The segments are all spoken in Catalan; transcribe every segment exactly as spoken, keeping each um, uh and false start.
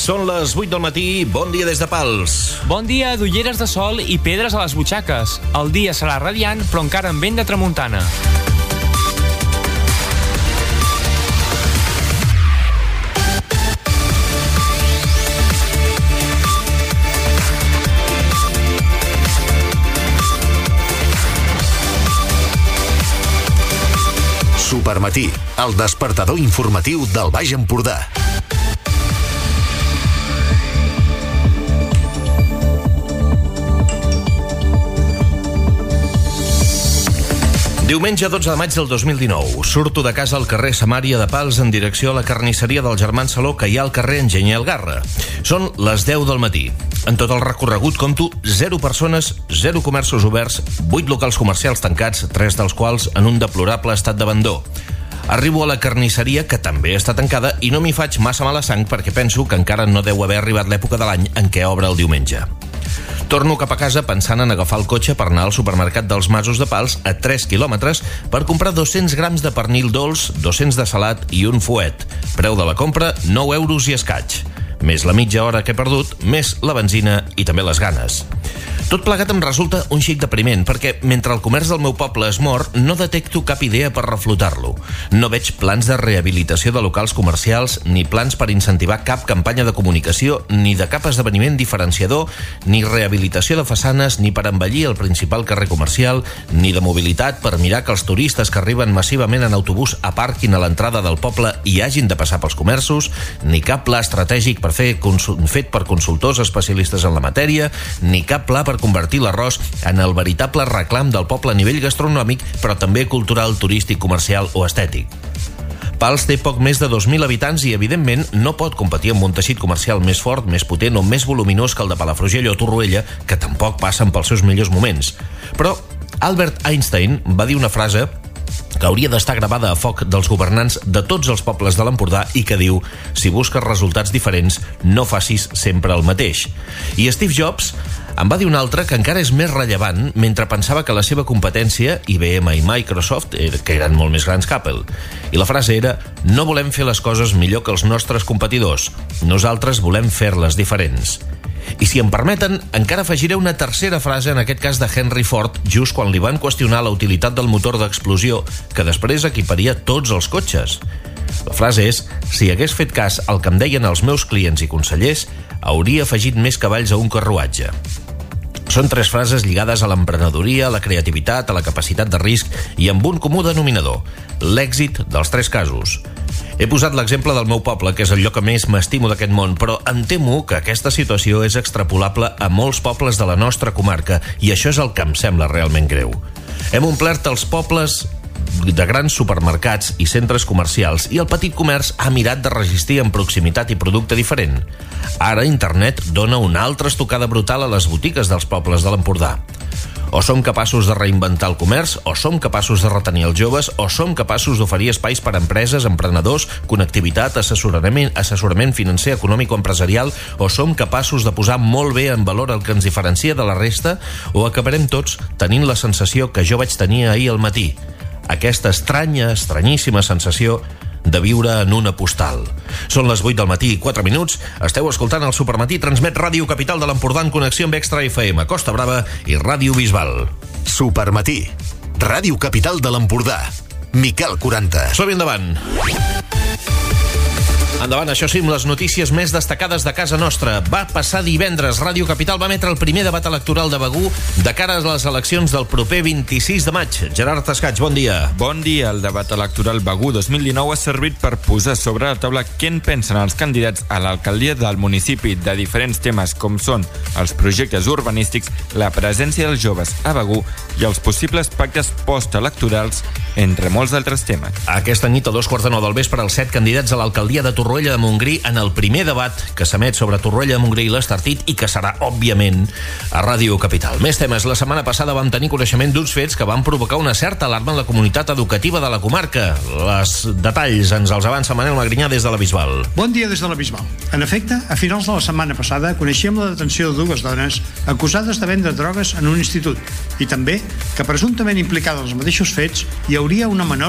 Són les vuit del matí, bon dia des de Pals. Bon dia d'ulleres de sol i pedres a les butxaques. El dia serà radiant, però encara amb vent de tramuntana. Supermatí, el despertador informatiu del Baix Empordà. Diumenge dotze de maig del dos mil dinou. Surto de casa al carrer Samària de Pals en direcció a la carnisseria dels germans Saló que hi ha al carrer Enginyer Algarra. Són les deu del matí. En tot el recorregut compto zero persones, zero comerços oberts, vuit locals comercials tancats, tres dels quals en un deplorable estat d'abandó. Arribo a la carnisseria, que també està tancada, i no m'hi faig massa mala sang perquè penso que encara no deu haver arribat l'època de l'any en què obre el diumenge. Torno cap a casa pensant en agafar el cotxe per anar al supermercat dels Masos de Pals a tres quilòmetres per comprar dos-cents grams de pernil dolç, dos-cents de salat i un fuet. Preu de la compra, nou euros i escaig. Més la mitja hora que he perdut, més la benzina i també les ganes. Tot plegat em resulta un xic depriment, perquè mentre el comerç del meu poble es mor, no detecto cap idea per reflotar-lo. No veig plans de rehabilitació de locals comercials, ni plans per incentivar cap campanya de comunicació, ni de cap esdeveniment diferenciador, ni rehabilitació de façanes, ni per embellir el principal carrer comercial, ni de mobilitat per mirar que els turistes que arriben massivament en autobús aparquin a l'entrada del poble i hagin de passar pels comerços, ni cap pla estratègic per fer fet per consultors especialistes en la matèria, ni cap pla per convertir l'arròs en el veritable reclam del poble a nivell gastronòmic, però també cultural, turístic, comercial o estètic. Pals té poc més de dos mil habitants i, evidentment, no pot competir amb un teixit comercial més fort, més potent o més voluminós que el de Palafrugell o Torroella, que tampoc passen pels seus millors moments. Però Albert Einstein va dir una frase que hauria d'estar gravada a foc dels governants de tots els pobles de l'Empordà i que diu: si busques resultats diferents, no facis sempre el mateix. I Steve Jobs en va dir una altra que encara és més rellevant mentre pensava que la seva competència, I B M i Microsoft, que eren molt més grans que Apple. I la frase era: no volem fer les coses millor que els nostres competidors, nosaltres volem fer-les diferents. I si em permeten, encara afegiré una tercera frase, en aquest cas de Henry Ford, just quan li van qüestionar la utilitat del motor d'explosió, que després equiparia tots els cotxes. La frase és: si hagués fet cas al que em deien els meus clients i consellers, hauria afegit més cavalls a un carruatge. Són tres frases lligades a l'emprenedoria, a la creativitat, a la capacitat de risc i amb un comú denominador: l'èxit dels tres casos. He posat l'exemple del meu poble, que és el lloc que més m'estimo d'aquest món, però em temo que aquesta situació és extrapolable a molts pobles de la nostra comarca, i això és el que em sembla realment greu. Hem omplert els pobles de grans supermercats i centres comercials i el petit comerç ha mirat de resistir en proximitat i producte diferent. Ara internet dona una altra estocada brutal a les botigues dels pobles de l'Empordà. O som capaços de reinventar el comerç, o som capaços de retenir els joves, o som capaços d'oferir espais per a empreses, emprenedors, connectivitat, assessorament, assessorament financer, econòmic o empresarial, o som capaços de posar molt bé en valor el que ens diferencia de la resta, o acabarem tots tenint la sensació que jo vaig tenir ahir al matí. Aquesta estranya, estranyíssima sensació de viure en una postal. Són les vuit del matí i quatre minuts. Esteu escoltant el Supermatí, transmet Ràdio Capital de l'Empordà en connexió amb Extra F M, Costa Brava i Ràdio Bisbal. Supermatí, Ràdio Capital de l'Empordà. Miquel quaranta. Som-hi endavant. Endavant, això sí, amb les notícies més destacades de casa nostra. Va passar divendres. Ràdio Capital va emetre el primer debat electoral de Begur de cara a les eleccions del proper vint-i-sis de maig. Gerard Escaig, bon dia. Bon dia. El debat electoral Begur dos mil dinou ha servit per posar sobre la taula què en pensen els candidats a l'alcaldia del municipi de diferents temes com són els projectes urbanístics, la presència dels joves a Begur i els possibles pactes postelectorals, entre molts altres temes. Aquesta nit a dos quarts de nou del vespre, els set candidats a l'alcaldia de Torroella de Montgrí en el primer debat que s'emet sobre Torroella de Montgrí i l'Estartit i que serà, òbviament, a Ràdio Capital. Més temes. La setmana passada vam tenir coneixement d'uns fets que van provocar una certa alarma en la comunitat educativa de la comarca. Les detalls ens els avança Manel Magrinyà des de la Bisbal. Bon dia des de la Bisbal. En efecte, a finals de la setmana passada coneixíem la detenció de dues dones acusades de vendre drogues en un institut i també que presumptament implicades en els mateixos fets hi hauria una menor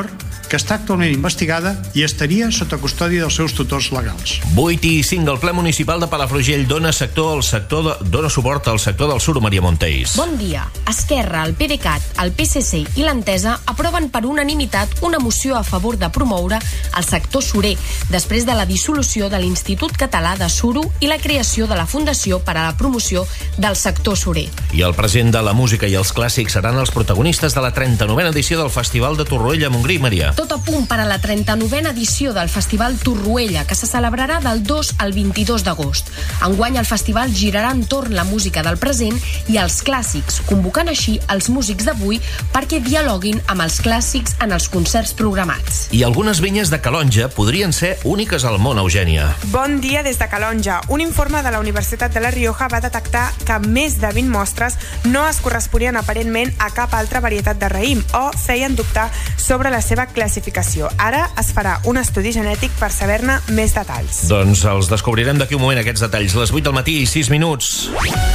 que està actualment investigada i estaria sota custòdia dels seus tutors legals. vuit i cinc. El ple municipal de Palafrugell dona sector al sector de, dona suport al sector del Suro, Maria Monteis. Bon dia. Esquerra, el PDeCAT, el P S C i l'Entesa aproven per unanimitat una moció a favor de promoure el sector surer després de la dissolució de l'Institut Català de Suro i la creació de la Fundació per a la Promoció del Sector Surer. I el present de la música i els clàssics seran els protagonistes de la trenta-novena edició del Festival de Torroella a Montgrí, Maria. Tot a punt per a la trenta-novena edició del Festival Torroella, que se celebrarà del dos al vint-i-dos d'agost. Enguany el festival girarà entorn la música del present i els clàssics, convocant així els músics d'avui perquè dialoguin amb els clàssics en els concerts programats. I algunes vinyes de Calonja podrien ser úniques al món, Eugènia. Bon dia des de Calonja. Un informe de la Universitat de La Rioja va detectar que més de vint mostres no es corresponien aparentment a cap altra varietat de raïm o feien dubtar sobre la seva classificació. Ara es farà un estudi genètic per saber-ne més detalls. Doncs els descobrirem d'aquí un moment, aquests detalls. Les vuit del matí i sis minuts.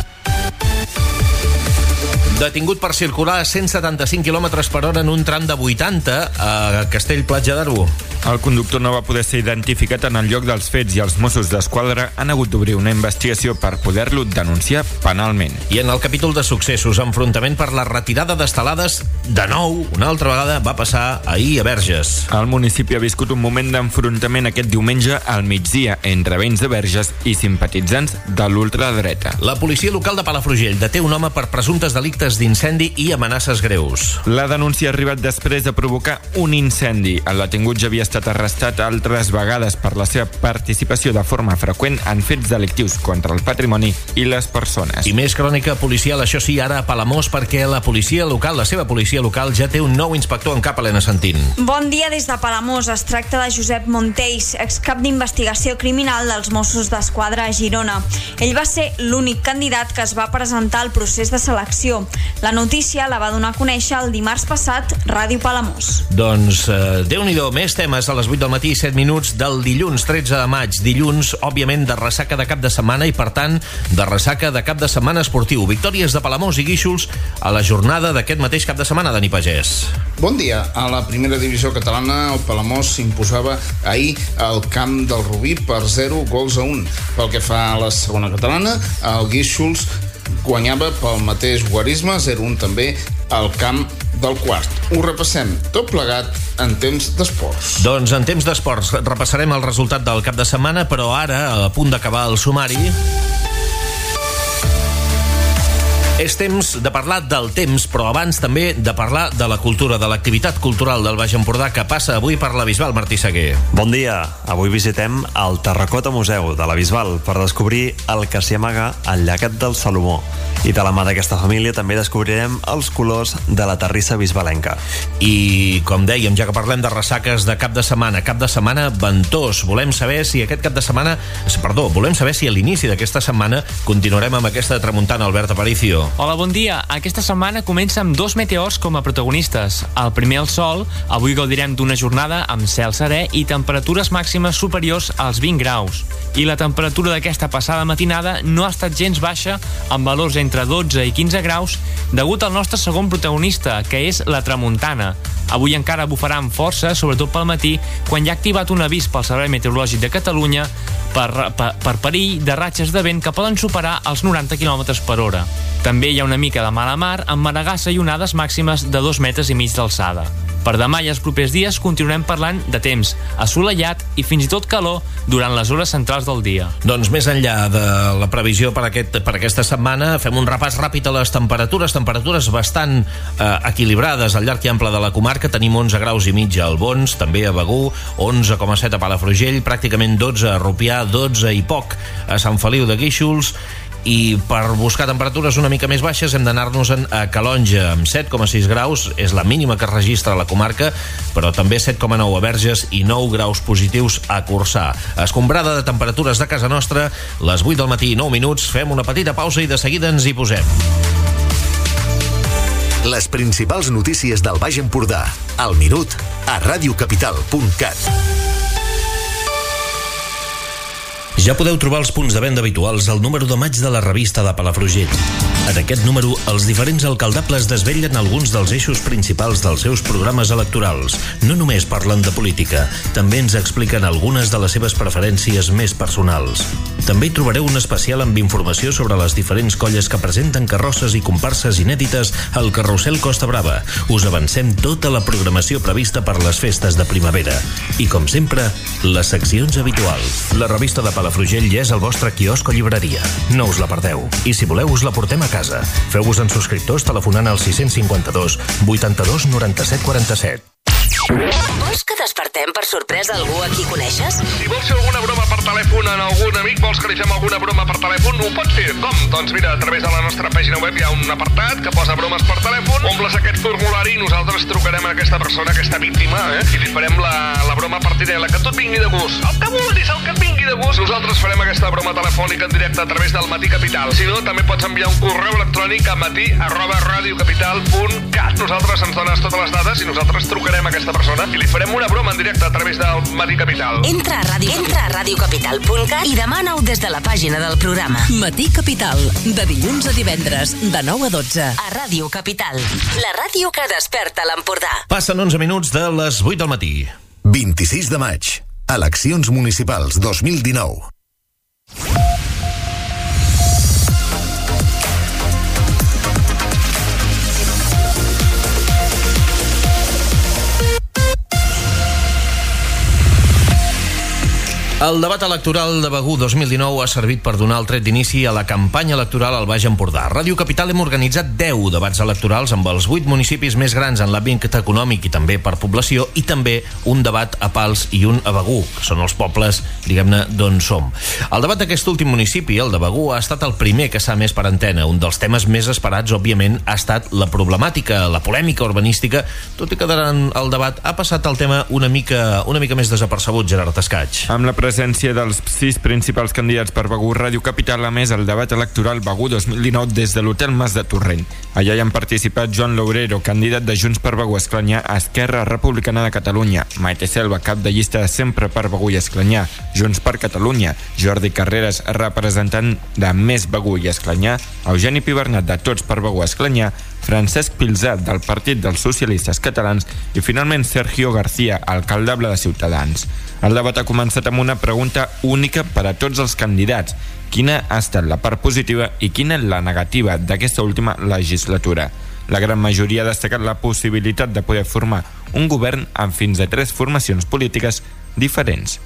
Detingut per circular a cent setanta-cinc quilòmetres per hora en un tram de vuitanta a Castell-Platja d'Aro. El conductor no va poder ser identificat en el lloc dels fets i els Mossos d'Esquadra han hagut d'obrir una investigació per poder-lo denunciar penalment. I en el capítol de successos, enfrontament per la retirada d'estelades, de nou, una altra vegada, va passar ahir a Verges. El municipi ha viscut un moment d'enfrontament aquest diumenge al migdia entre veïns de Verges i simpatitzants de l'ultradreta. La policia local de Palafrugell deté un home per presumptes delictes d'incendi i amenaces greus. La denúncia ha arribat després de provocar un incendi. El detingut ja havia estat arrestat altres vegades per la seva participació de forma freqüent en fets delictius contra el patrimoni i les persones. I més crònica policial, això sí, ara a Palamós, perquè la policia local, la seva policia local, ja té un nou inspector en cap, Helena Santín. Bon dia des de Palamós. Es tracta de Josep Monteis, excap d'investigació criminal dels Mossos d'Esquadra a Girona. Ell va ser l'únic candidat que es va presentar al procés de selecció. La notícia la va donar a conèixer el dimarts passat Ràdio Palamós. Doncs, eh, Déu-n'hi-do, més temes a les vuit del matí i set minuts del dilluns tretze de maig. Dilluns, òbviament, de ressaca de cap de setmana i, per tant, de ressaca de cap de setmana esportiu. Victòries de Palamós i Guíxols a la jornada d'aquest mateix cap de setmana, Dani Pagès. Bon dia. A la primera divisió catalana, el Palamós s'imposava ahir al camp del Rubí per zero gols a un. Pel que fa a la segona catalana, el Guíxols guanyava pel mateix guarisme, zero a un també, al camp del Quart. Ho repassem tot plegat en temps d'esports. Doncs en temps d'esports repassarem el resultat del cap de setmana, però ara, a punt d'acabar el sumari, és temps de parlar del temps, però abans també de parlar de la cultura, de l'activitat cultural del Baix Empordà que passa avui per la Bisbal. Martí Seguer. Bon dia. Avui visitem el Terracota Museu de la Bisbal per descobrir el que s'hi amaga al llegat del Salomó. I de la mà d'aquesta família també descobrirem els colors de la terrissa bisbalenca. I, com dèiem, ja que parlem de ressaques de cap de setmana, cap de setmana ventós. Volem saber si aquest cap de setmana... Perdó, volem saber si a l'inici d'aquesta setmana continuarem amb aquesta tramuntana. Albert Aparicio. Hola, bon dia. Aquesta setmana comença amb dos meteors com a protagonistes. El primer, el sol. Avui gaudirem d'una jornada amb cel serè i temperatures màximes superiors als vint graus. I la temperatura d'aquesta passada matinada no ha estat gens baixa, amb valors entre dotze i quinze graus, degut al nostre segon protagonista, que és la tramuntana. Avui encara bufarà amb força, sobretot pel matí, quan ja ha activat un avís pel Servei Meteorològic de Catalunya per, per, per perill de ratxes de vent que poden superar els noranta quilòmetres per hora. També hi ha una mica de mala mar, amb maragassa i onades màximes de dos metres i mig d'alçada. Per demà i els propers dies continuarem parlant de temps assolellat i fins i tot calor durant les hores centrals del dia. Doncs més enllà de la previsió per, aquest, per aquesta setmana, fem un repàs ràpid a les temperatures, temperatures bastant eh, equilibrades al llarg i ample de la comarca. Tenim onze graus i mig a Albons, també a Begur, onze coma set a Palafrugell, pràcticament dotze a Rupià, dotze i poc a Sant Feliu de Guíxols. I per buscar temperatures una mica més baixes hem d'anar-nos a Calonja amb set coma sis graus, és la mínima que es registra a la comarca, però també set coma nou a Verges i nou graus positius a Corçà. Escombrada de temperatures de casa nostra, les vuit del matí i nou minuts, fem una petita pausa i de seguida ens hi posem. Les principals notícies del Baix Empordà, al minut, a radiocapital punt cat. Ja podeu trobar els punts de venda habituals al número de maig de la revista de Palafrugell. En aquest número, els diferents alcaldables desvetllen alguns dels eixos principals dels seus programes electorals. No només parlen de política, també ens expliquen algunes de les seves preferències més personals. També hi trobareu un especial amb informació sobre les diferents colles que presenten carrosses i comparses inèdites al Carrusel Costa Brava. Us avancem tota la programació prevista per les festes de primavera. I, com sempre, les seccions habituals. La revista de Palafrugell ja és el vostre quiosc o llibreria. No us la perdeu. I si voleu, us la portem a casa. Feu-vos en subscriptors telefonant al sis cinc dos, vuitanta-dos, noranta-set, quaranta-set. Vols que despertem per sorpresa algú a qui coneixes? Si vols fer alguna broma per telèfon en algun amic, vols que li fem alguna broma per telèfon, ho pots fer. Com? Doncs mira, a través de la nostra pàgina web hi ha un apartat que posa bromes per telèfon, omples aquest formulari i nosaltres trucarem a aquesta persona, aquesta víctima, eh? I li farem la, la broma partidela, que tot vingui de gust. El que vulguis, el que et vingui de gust. Nosaltres farem aquesta broma telefònica en directe a través del Matí Capital. Si no, també pots enviar un correu electrònic a matí arroba radiocapital punt cat. Nosaltres ens dones totes les dades i nosaltres trucarem a aquesta persona i li farem una broma en directe a través del Matí Capital. Entra a ràdio, entra a radiocapital punt cat i demana-ho des de la pàgina del programa. Matí Capital, de dilluns a divendres, de nou a dotze. A Ràdio Capital, la ràdio que desperta l'Empordà. Passen onze minuts de les vuit del matí. vint-i-sis de maig. Eleccions municipals dos mil dinou. El debat electoral de Begur dos mil dinou ha servit per donar el tret d'inici a la campanya electoral al Baix Empordà. A Ràdio Capital hem organitzat deu debats electorals amb els vuit municipis més grans en l'àmbit econòmic i també per població, i també un debat a Pals i un a Begur, que són els pobles, diguem-ne, d'on som. El debat d'aquest últim municipi, el de Begur, ha estat el primer que s'ha més per antena. Un dels temes més esperats, òbviament, ha estat la problemàtica, la polèmica urbanística, tot i que durant el debat ha passat el tema una mica, una mica més desapercebut, Gerard Escaig. Amb la presència dels sis principals candidats per Begur, Ràdio Capital, a més el debat electoral Begur dos mil dinou des de l'Hotel Mas de Torrent. Allà hi han participat Joan Lourero, candidat de Junts per Begur Esclanyà a Esquerra Republicana de Catalunya, Maite Selva, cap de llista de Sempre per Begur i Esclanyà, Junts per Catalunya, Jordi Carreras, representant de Més Begur i Esclanyà, Eugeni Pibernat, de Tots per Begur Esclanyà, Francesc Pilzat, del Partit dels Socialistes Catalans, i finalment Sergio García, alcaldable de Ciutadans. El debat ha començat amb una pregunta única per a tots els candidats. Quina ha estat la part positiva i quina la negativa d'aquesta última legislatura? La gran majoria ha destacat la possibilitat de poder formar un govern amb fins a tres formacions polítiques diferents.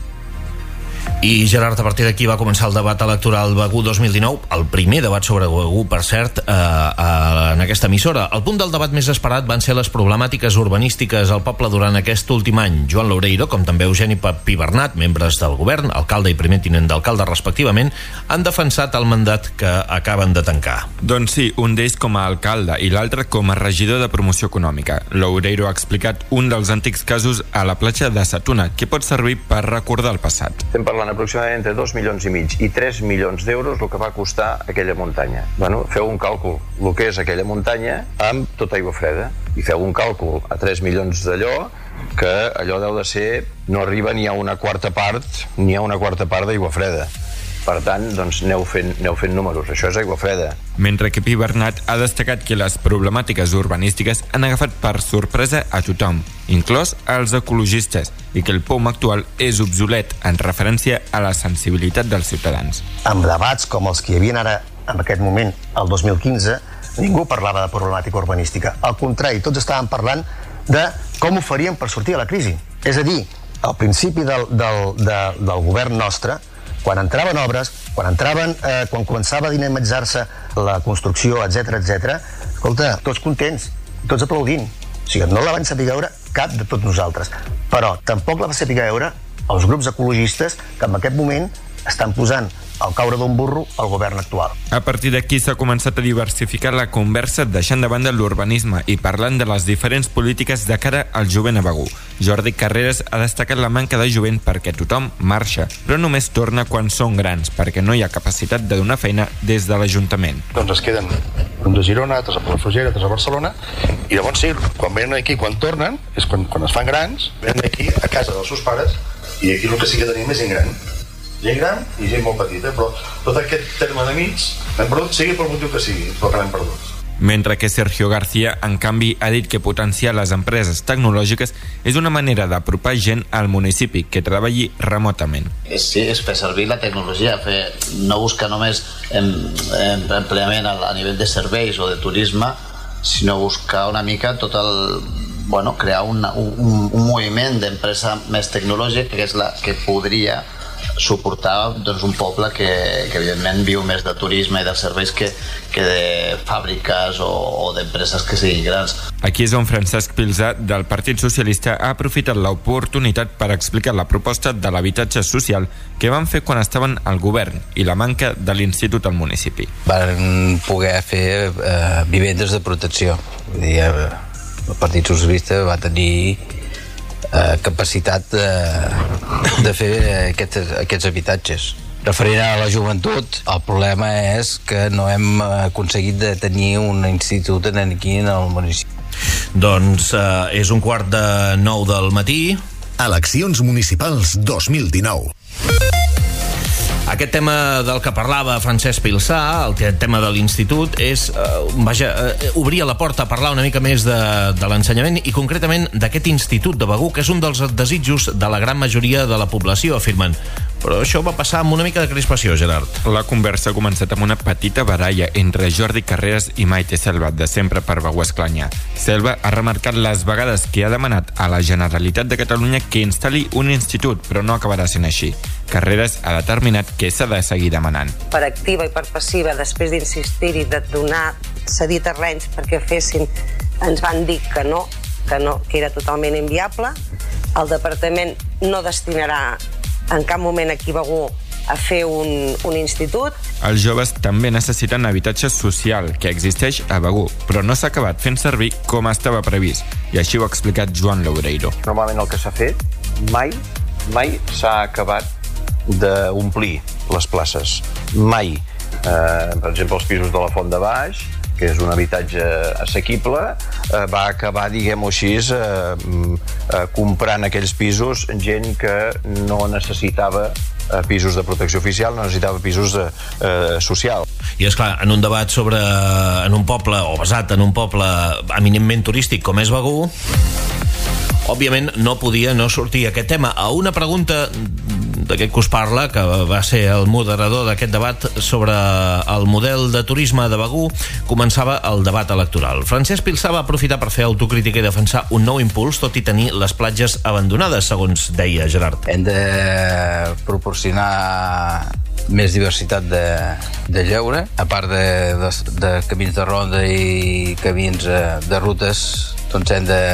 I Gerard, a partir d'aquí va començar el debat electoral Begur dos mil dinou, el primer debat sobre Begur, per cert, eh, eh, en aquesta emissora. El punt del debat més esperat van ser les problemàtiques urbanístiques al poble durant aquest últim any. Joan Loureiro, com també Eugeni Pibernat, membres del govern, alcalde i primer tinent d'alcalde respectivament, han defensat el mandat que acaben de tancar. Doncs sí, un d'ells com a alcalde i l'altre com a regidor de promoció econòmica. Loureiro ha explicat un dels antics casos a la platja de Satuna, que pot servir per recordar el passat. Estem parlant aproximadament entre dos milions i mig i tres milions d'euros el que va costar aquella muntanya. Bueno, feu un càlcul, el que és aquella muntanya amb tota aigua freda, i feu un càlcul a tres milions d'allò, que allò deu de ser, no arriba ni a una quarta part, ni a una quarta part d'aigua freda. Per tant, doncs, aneu fent, aneu fent números. Això és aigua freda. Mentre que Pibernat ha destacat que les problemàtiques urbanístiques han agafat per sorpresa a tothom, inclòs als ecologistes, i que el P O M actual és obsolet en referència a la sensibilitat dels ciutadans. Amb debats com els que hi havia ara, en aquest moment, el dos mil quinze, ningú parlava de problemàtica urbanística. Al contrari, tots estàvem parlant de com ho faríem per sortir de la crisi. És a dir, al principi del, del, de, del govern nostre, quan entraven obres, quan entraven, eh, quan començava a dinamitzar-se la construcció, etcètera, etcètera, escolta, tots contents, tots aplaudint. O sigui, no la van saber veure cap de tots nosaltres. Però tampoc la va saber veure els grups ecologistes que en aquest moment estan posant al caure d'un burro al govern actual. A partir d'aquí s'ha començat a diversificar la conversa, deixant de banda l'urbanisme i parlant de les diferents polítiques de cara al jovent a Begur. Jordi Carreras ha destacat la manca de jovent perquè tothom marxa, però només torna quan són grans, perquè no hi ha capacitat de donar feina des de l'Ajuntament. Doncs es queden un de Girona, altres a Palafrugell, altres a Barcelona, i llavors sí, quan venen aquí, quan tornen, és quan, quan es fan grans, venen aquí a casa dels seus pares, i aquí el que sí que tenim és gent gran. gent gran i gent molt petita, però tot aquest terme de mig l'hem perdut, sigui pel motiu que sigui, però que l'hem perdut. Mentre que Sergio García, en canvi, ha dit que potenciar les empreses tecnològiques és una manera d'apropar gent al municipi que treballi remotament. Sí, és fer servir la tecnologia, fer, no buscar només em, em, empleament a, a nivell de serveis o de turisme, sinó buscar una mica tot el... Bueno, crear una, un, un moviment d'empresa més tecnològica que és la que podria suportar doncs, un poble que, que evidentment viu més de turisme i de serveis que, que de fàbriques o, o d'empreses que siguin grans. Aquí és on Francesc Pilsà, del Partit Socialista, ha aprofitat l'oportunitat per explicar la proposta de l'habitatge social que van fer quan estaven al govern i la manca de l'institut al municipi. Van poder fer eh, vivendes de protecció. Vull dir, eh, el Partit Socialista va tenir eh, capacitat de, de fer aquests, aquests habitatges. Referent a la joventut, el problema és que no hem aconseguit de tenir un institut aquí en el municipi. Doncs eh, és un quart de nou del matí. Eleccions municipals dos mil dinou. Aquest tema del que parlava Francesc Pilsà, el tema de l'institut, és, eh, vaja, eh, obria la porta a parlar una mica més de, de l'ensenyament i concretament d'aquest institut de Begur, que és un dels desitjos de la gran majoria de la població, afirmen. Però això va passar amb una mica de crispació, Gerard. La conversa ha començat amb una petita baralla entre Jordi Carreras i Maite Selva, de Sempre per Begur Esclanyà. Selva ha remarcat les vegades que ha demanat a la Generalitat de Catalunya que instal·li un institut, però no acabarà sent així. Carreras ha determinat que s'ha de seguir demanant. Per activa i per passiva, després d'insistir-hi, de donar, cedir terrenys perquè fessin, ens van dir que no, que no, que era totalment inviable. El departament no destinarà en cap moment aquí a Begur a fer un, un institut. Els joves també necessiten habitatge social, que existeix a Begur, però no s'ha acabat fent servir com estava previst, i així ho ha explicat Joan Loureiro. Normalment el que s'ha fet mai, mai s'ha acabat d'omplir les places. Mai. Eh, per exemple, els pisos de la Font de Baix, que és un habitatge assequible, eh, va acabar, diguem-ho així, eh, eh, comprant aquells pisos gent que no necessitava eh, pisos de protecció oficial, no necessitava pisos de, eh, social. I és clar, en un debat sobre en un poble, o basat en un poble eminentment turístic com és Begur, òbviament no podia no sortir aquest tema. A una pregunta d'aquest que us parla, que va ser el moderador d'aquest debat sobre el model de turisme de Begur, començava el debat electoral. Francesc Pilsà va aprofitar per fer autocrítica i defensar un nou impuls, tot i tenir les platges abandonades, segons deia Gerard. Hem de proporcionar més diversitat de, de lleure, a part de, de, de camins de ronda i camins de rutes, doncs hem de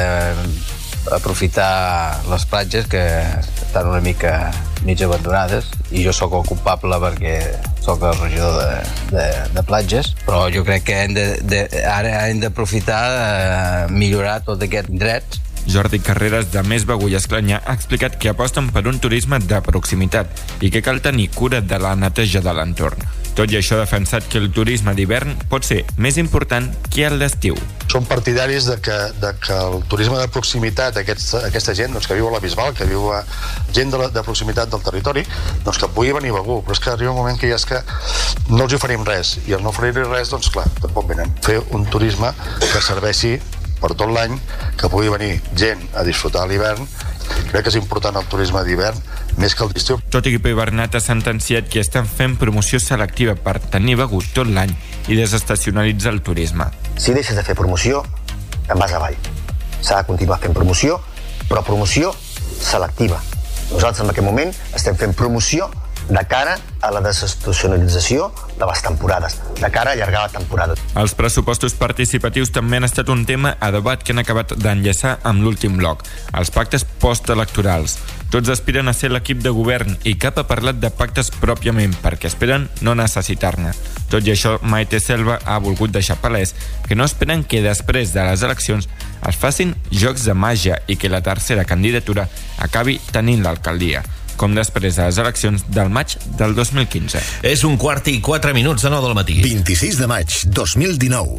aprofitar les platges que estan una mica mig abandonades, i jo sóc el culpable perquè sóc el regidor de, de, de platges, però jo crec que hem de, de, ara hem d'aprofitar de millorar tot aquest dret. Jordi Carreras, de Més Begur i Esclanyà, ha explicat que aposten per un turisme de proximitat i que cal tenir cura de la neteja de l'entorn. Tot i això ha defensat que el turisme d'hivern pot ser més important que el d'estiu. Som partidaris de que, de que el turisme de proximitat, aquest, aquesta gent doncs, que viu a la Bisbal, que viu a gent de, la, de proximitat del territori, doncs que pugui venir a Begur, però és que arriba un moment que ja és que no els oferim res, i al no oferir res, doncs clar, tampoc venen. Fer un turisme que serveixi per tot l'any, que pugui venir gent a disfrutar a l'hivern. Crec que és important el turisme d'hivern més que el d'estiu. Tot i que Bernat ha sentenciat que estan fent promoció selectiva per tenir Begur tot l'any i desestacionalitzar el turisme. Si deixes de fer promoció, en vas avall. S'ha de continuar fent promoció, però promoció selectiva. Nosaltres en aquest moment estem fent promoció de cara a la desestacionalització de les temporades, de cara a allargar la temporada. Els pressupostos participatius també han estat un tema a debat que han acabat d'enllaçar amb l'últim bloc, els pactes postelectorals. Tots aspiren a ser l'equip de govern i cap ha parlat de pactes pròpiament perquè esperen no necessitar-ne. Tot i això, Maite Selva ha volgut deixar palès que no esperen que després de les eleccions es facin jocs de màgia i que la tercera candidatura acabi tenint l'alcaldia, com després de les eleccions del maig del dos mil quinze. És un quart i quatre minuts de nou del matí. vint-i-sis de maig dos mil dinou.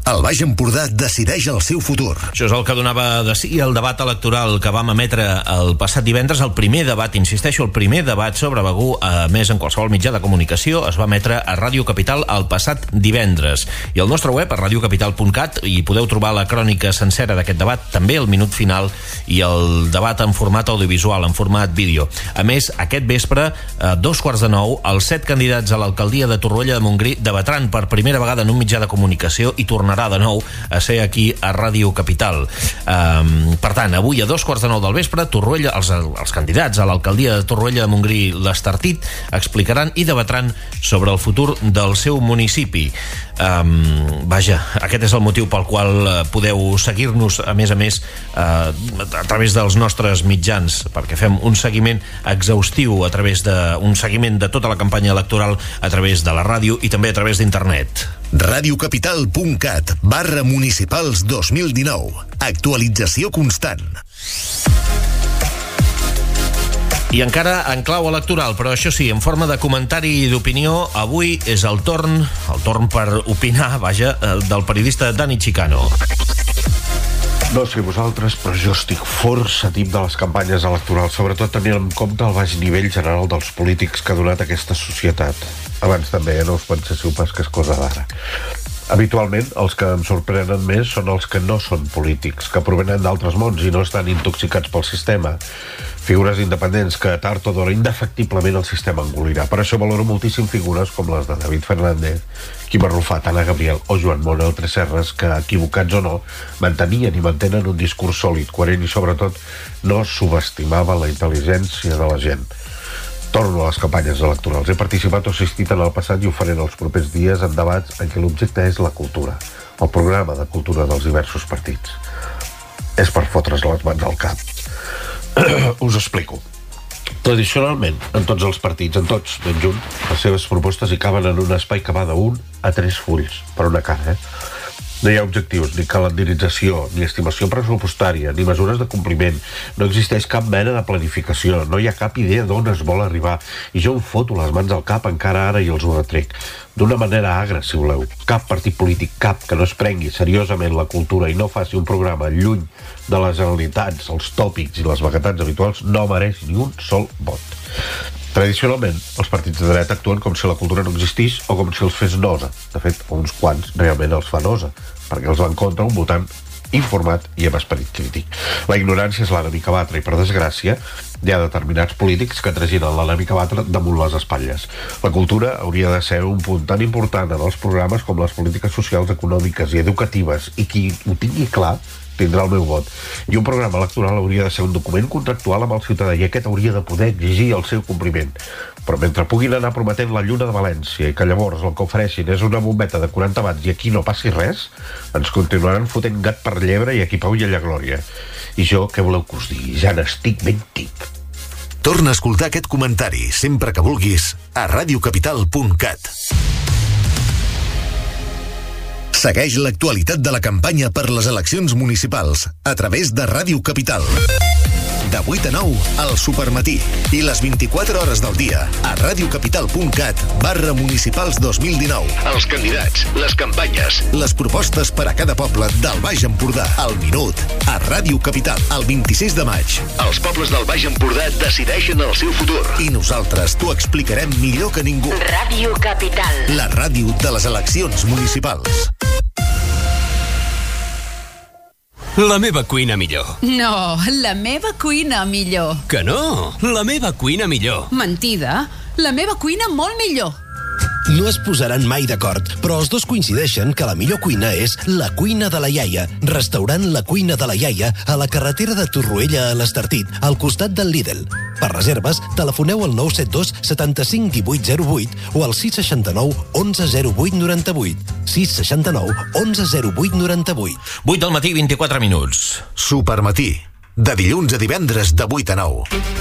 El Baix Empordà decideix el seu futur. Això és el que donava de sí el debat electoral que vam emetre el passat divendres. El primer debat, insisteixo, el primer debat sobre Begur, a més en qualsevol mitjà de comunicació, es va emetre a Ràdio Capital el passat divendres. I al nostre web, a radio capital punt cat, hi podeu trobar la crònica sencera d'aquest debat, també el minut final i el debat en format audiovisual, en format vídeo. A més, aquest vespre, a dos quarts de nou, els set candidats a l'alcaldia de Torroella de Montgrí debatran per primera vegada en un mitjà de comunicació i tornaran de nou a ser aquí a Ràdio Capital. Um, per tant, avui a dos quarts de nou del vespre, Torroella, els, els candidats a l'alcaldia de Torroella de Montgrí l'Estartit explicaran i debatran sobre el futur del seu municipi. Um, vaja, aquest és el motiu pel qual uh, podeu seguir-nos, a més a més, uh, a través dels nostres mitjans, perquè fem un seguiment exhaustiu a través de un seguiment de tota la campanya electoral a través de la ràdio i també a través d'internet. radiocapital punt cat barra municipals dos mil dinou. Actualització constant. I encara en clau electoral, però això sí, en forma de comentari i d'opinió, avui és el torn, el torn per opinar, vaja, del periodista Dani Chicano. No sé vosaltres, però jo estic força tip de les campanyes electorals, sobretot tenint en compte el baix nivell general dels polítics que ha donat aquesta societat. Abans també, eh? No us penséssiu pas que és cosa d'ara. Habitualment, els que em sorprenen més són els que no són polítics, que provenen d'altres mons i no estan intoxicats pel sistema. Figures independents que tard o d'hora indefectiblement el sistema engolirà. Per això valoro moltíssim figures com les de David Fernández, Quim Arrufat, Anna Gabriel o Joan Mona o Tresserras, que, equivocats o no, mantenien i mantenen un discurs sòlid, coherent i, sobretot, no subestimava la intel·ligència de la gent. Torno a les campanyes electorals. He participat o assistit en el passat i ho faré en els propers dies en debats en què l'objecte és la cultura, el programa de cultura dels diversos partits. És per fotre's les mans al cap. Us explico. Tradicionalment, en tots els partits, en tots, ben junt, les seves propostes hi caben en un espai que va d'un a tres fulls, per una cara, eh? No hi ha objectius, ni calendarització, ni estimació pressupostària, ni mesures de compliment. No existeix cap mena de planificació, no hi ha cap idea d'on es vol arribar. I jo em foto les mans al cap encara ara i els ho retrec. D'una manera agra, si voleu. Cap partit polític, cap, que no es prengui seriosament la cultura i no faci un programa lluny de les generalitats, els tòpics i les vaguetats habituals, no mereix ni un sol vot. Tradicionalment, els partits de dreta actuen com si la cultura no existís o com si els fes nosa. De fet, uns quants realment els fa nosa, perquè els va en contra un votant informat i amb esperit crític. La ignorància és l'enemic a batre i, per desgràcia, hi ha determinats polítics que traginen l'enemic a batre damunt les espatlles. La cultura hauria de ser un punt tan important en els programes com les polítiques socials, econòmiques i educatives, i qui ho tingui clar tindrà el meu vot. I un programa electoral hauria de ser un document contractual amb el ciutadà i aquest hauria de poder exigir el seu compliment. Però mentre puguin anar prometent la lluna de València i que llavors el que ofereixin és una bombeta de quaranta watts i aquí no passi res, ens continuaran fotent gat per llebre i aquí pau i allà glòria. I jo, què voleu que us digui? Ja n'estic ben tip. Torna a escoltar aquest comentari sempre que vulguis a radiocapital punt cat. Segueix l'actualitat de la campanya per les eleccions municipals a través de Ràdio Capital. De vuit a nou al Supermatí i les vint-i-quatre hores del dia a radiocapital punt cat barra municipals dos mil dinou. Els candidats, les campanyes, les propostes per a cada poble del Baix Empordà. Al minut, a Ràdio Capital, el vint-i-sis de maig. Els pobles del Baix Empordà decideixen el seu futur. I nosaltres t'ho explicarem millor que ningú. Ràdio Capital. La ràdio de les eleccions municipals. La meva cuina millor. No, la meva cuina millor. Que no, la meva cuina millor. Mentida, la meva cuina molt millor. No es posaran mai d'acord, però els dos coincideixen que la millor cuina és la cuina de la iaia, restaurant La Cuina de la Iaia a la carretera de Torroella a l'Estartit, al costat del Lidl. Per reserves, telefoneu al nou set dos setanta-cinc divuit zero vuit o al sis seixanta-nou onze zero vuit noranta-vuit. sis seixanta-nou onze zero vuit noranta-vuit. vuit del matí, vint-i-quatre minuts. Supermatí, de dilluns a divendres de vuit a nou.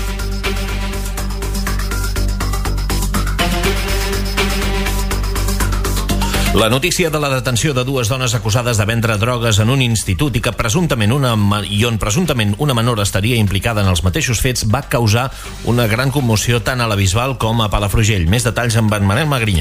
La notícia de la detenció de dues dones acusades de vendre drogues en un institut i que presumptament una, i on presumptament una menor estaria implicada en els mateixos fets va causar una gran commoció tant a la Bisbal com a Palafrugell. Més detalls amb en Manel Magrinyà.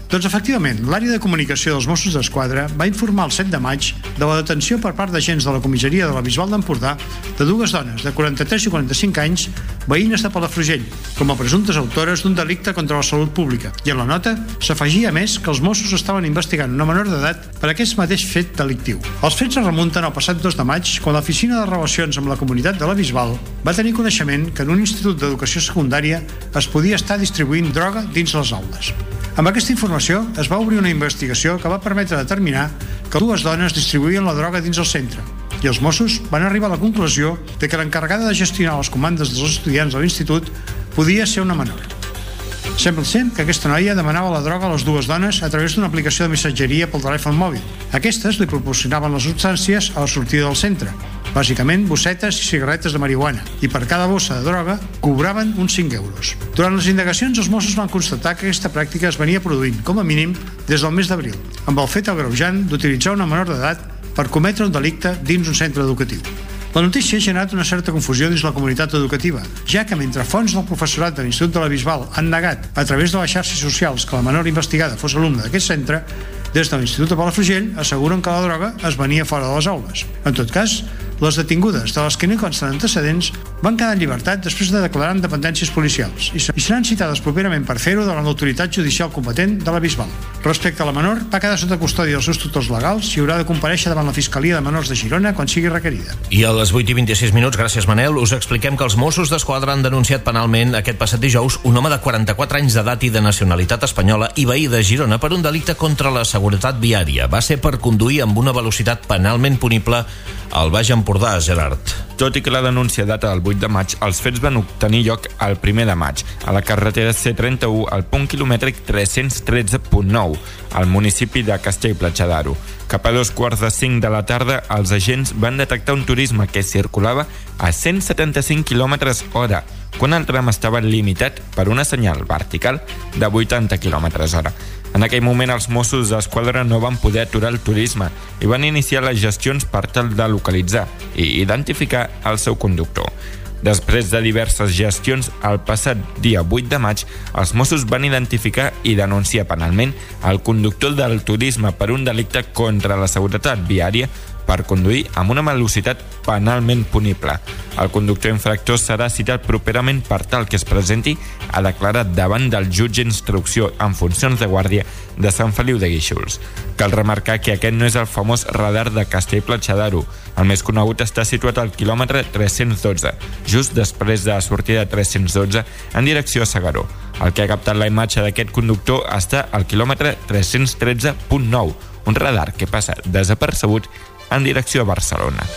Doncs efectivament, l'àrea de comunicació dels Mossos d'Esquadra va informar el set de maig de la detenció per part d'agents de la comissaria de la Bisbal d'Empordà de dues dones de quaranta-tres i quaranta-cinc anys, veïnes de Palafrugell, com a presumptes autores d'un delicte contra la salut pública. I en la nota s'afegia a més que els Mossos estaven investigant una menor d'edat per aquest mateix fet delictiu. Els fets es remunten al passat dos de maig, quan l'Oficina de Relacions amb la Comunitat de la Bisbal va tenir coneixement que en un institut d'educació secundària es podia estar distribuint droga dins les aules. Amb aquesta informació es va obrir una investigació que va permetre determinar que dues dones distribuïen la droga dins el centre i els Mossos van arribar a la conclusió de que l'encarregada de gestionar les comandes dels estudiants de l'institut podia ser una menor. Sembla ser que aquesta noia demanava la droga a les dues dones a través d'una aplicació de missatgeria pel telèfon mòbil. Aquestes li proporcionaven les substàncies a la sortida del centre, bàsicament bossetes i cigarretes de marihuana, i per cada bossa de droga cobraven uns cinc euros. Durant les indagacions, els Mossos van constatar que aquesta pràctica es venia produint, com a mínim, des del mes d'abril, amb el fet agreujant d'utilitzar una menor d'edat per cometre un delicte dins un centre educatiu. La notícia ha generat una certa confusió dins la comunitat educativa, ja que mentre fonts del professorat de l'Institut de la Bisbal han negat a través de les xarxes socials que la menor investigada fos alumne d'aquest centre, des de l'Institut de Palafrugell asseguren que la droga es venia fora de les aules. En tot cas, les detingudes, de les que no consten antecedents, van quedar en llibertat després de declarar en dependències policials i seran citades properament per fer-ho davant l'autoritat judicial competent de la Bisbal. Respecte a la menor, va quedar sota custòdia dels seus tutors legals i haurà de comparèixer davant la Fiscalia de Menors de Girona quan sigui requerida. I a les vuit i vint-i-sis minuts, gràcies Manel, us expliquem que els Mossos d'Esquadra han denunciat penalment aquest passat dijous un home de quaranta-quatre anys d'edat i de nacionalitat espanyola i veí de Girona per un delicte contra la seguretat viària. Va ser per conduir amb una velocitat penalment punible al Baix Empordà, Gerard. Tot i que la denúncia data del vuit de maig, els fets van obtenir lloc el primer de maig, a la carretera C trenta-u, al punt quilomètric tres-cents tretze punt nou, al municipi de Castell-Platja d'Aro. Cap a dos quarts de cinc de la tarda, els agents van detectar un turisme que circulava a cent setanta-cinc quilòmetres hora, quan el tram estava limitat per una senyal vertical de vuitanta quilòmetres hora. En aquell moment, els Mossos d'Esquadra no van poder aturar el turisme i van iniciar les gestions per tal de localitzar i identificar el seu conductor. Després de diverses gestions, el passat dia vuit de maig, els Mossos van identificar i denunciar penalment el conductor del turisme per un delicte contra la seguretat viària per conduir amb una velocitat penalment punible. El conductor infractor serà citat properament per tal que es presenti a declarar davant del jutge d'instrucció en funcions de guàrdia de Sant Feliu de Guíxols. Cal remarcar que aquest no és el famós radar de Castell-Platja d'Aro. El més conegut està situat al quilòmetre tres-cents dotze, just després de la sortida de tres-cents dotze en direcció a Segaró. El que ha captat la imatge d'aquest conductor està al quilòmetre tres-cents tretze punt nou, un radar que passa desapercebut en direcció a Barcelona.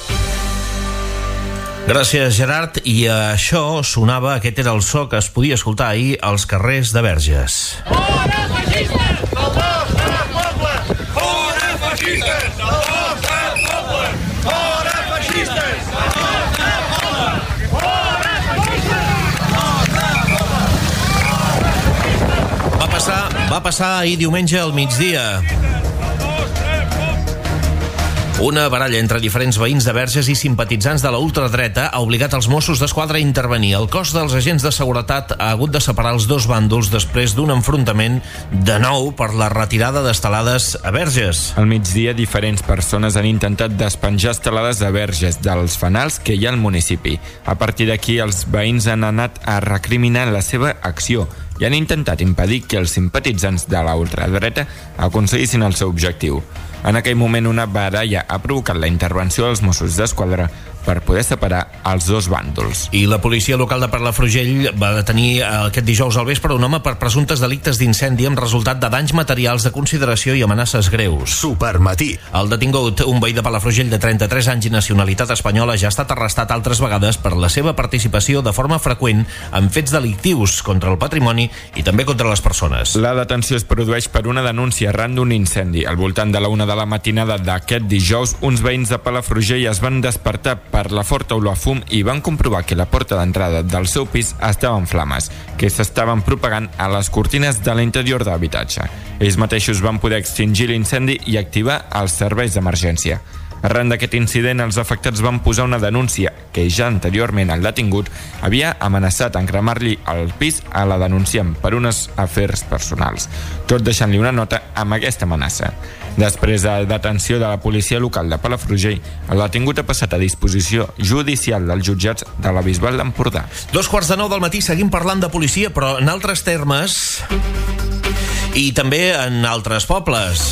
Gràcies, Gerard. I això sonava, aquest era el so que es podia escoltar ahir als carrers de Verges. Fora feixistes del nostre poble! Fora feixistes del nostre poble! Fora feixistes del nostre poble! Fora feixistes del nostre poble! Va passar, va passar ahir diumenge al migdia. Una baralla entre diferents veïns de Verges i simpatitzants de la ultradreta ha obligat els Mossos d'Esquadra a intervenir. El cos dels agents de seguretat ha hagut de separar els dos bàndols després d'un enfrontament de nou per la retirada d'estelades a Verges. Al migdia, diferents persones han intentat despenjar estelades a Verges dels fanals que hi ha al municipi. A partir d'aquí, els veïns han anat a recriminar la seva acció i han intentat impedir que els simpatitzants de la ultradreta aconseguissin el seu objectiu. En aquell moment, una baralla ha provocat la intervenció dels Mossos d'Esquadra per poder separar els dos bàndols. I la policia local de Palafrugell va detenir aquest dijous al vespre un home per presumptes delictes d'incendi amb resultat de danys materials de consideració i amenaces greus. Supermatí. El detingut, un veí de Palafrugell de trenta-tres anys i nacionalitat espanyola, ja ha estat arrestat altres vegades per la seva participació de forma freqüent en fets delictius contra el patrimoni i també contra les persones. La detenció es produeix per una denúncia arran d'un incendi. Al voltant de la una de la matinada d'aquest dijous, uns veïns de Palafrugell es van despertar per la forta olor a fum i van comprovar que la porta d'entrada del seu pis estava en flames, que s'estaven propagant a les cortines de l'interior de l'habitatge. Ells mateixos van poder extingir l'incendi i activar els serveis d'emergència. Arran d'aquest incident, els afectats van posar una denúncia que ja anteriorment el detingut havia amenaçat en cremar-li el pis a la denunciant per uns afers personals, tot deixant-li una nota amb aquesta amenaça. Després de detenció de la policia local de Palafrugell, el detingut ha passat a disposició judicial dels jutjats de la Bisbal d'Empordà. Dos quarts de nou del matí seguim parlant de policia, però en altres termes i també en altres pobles.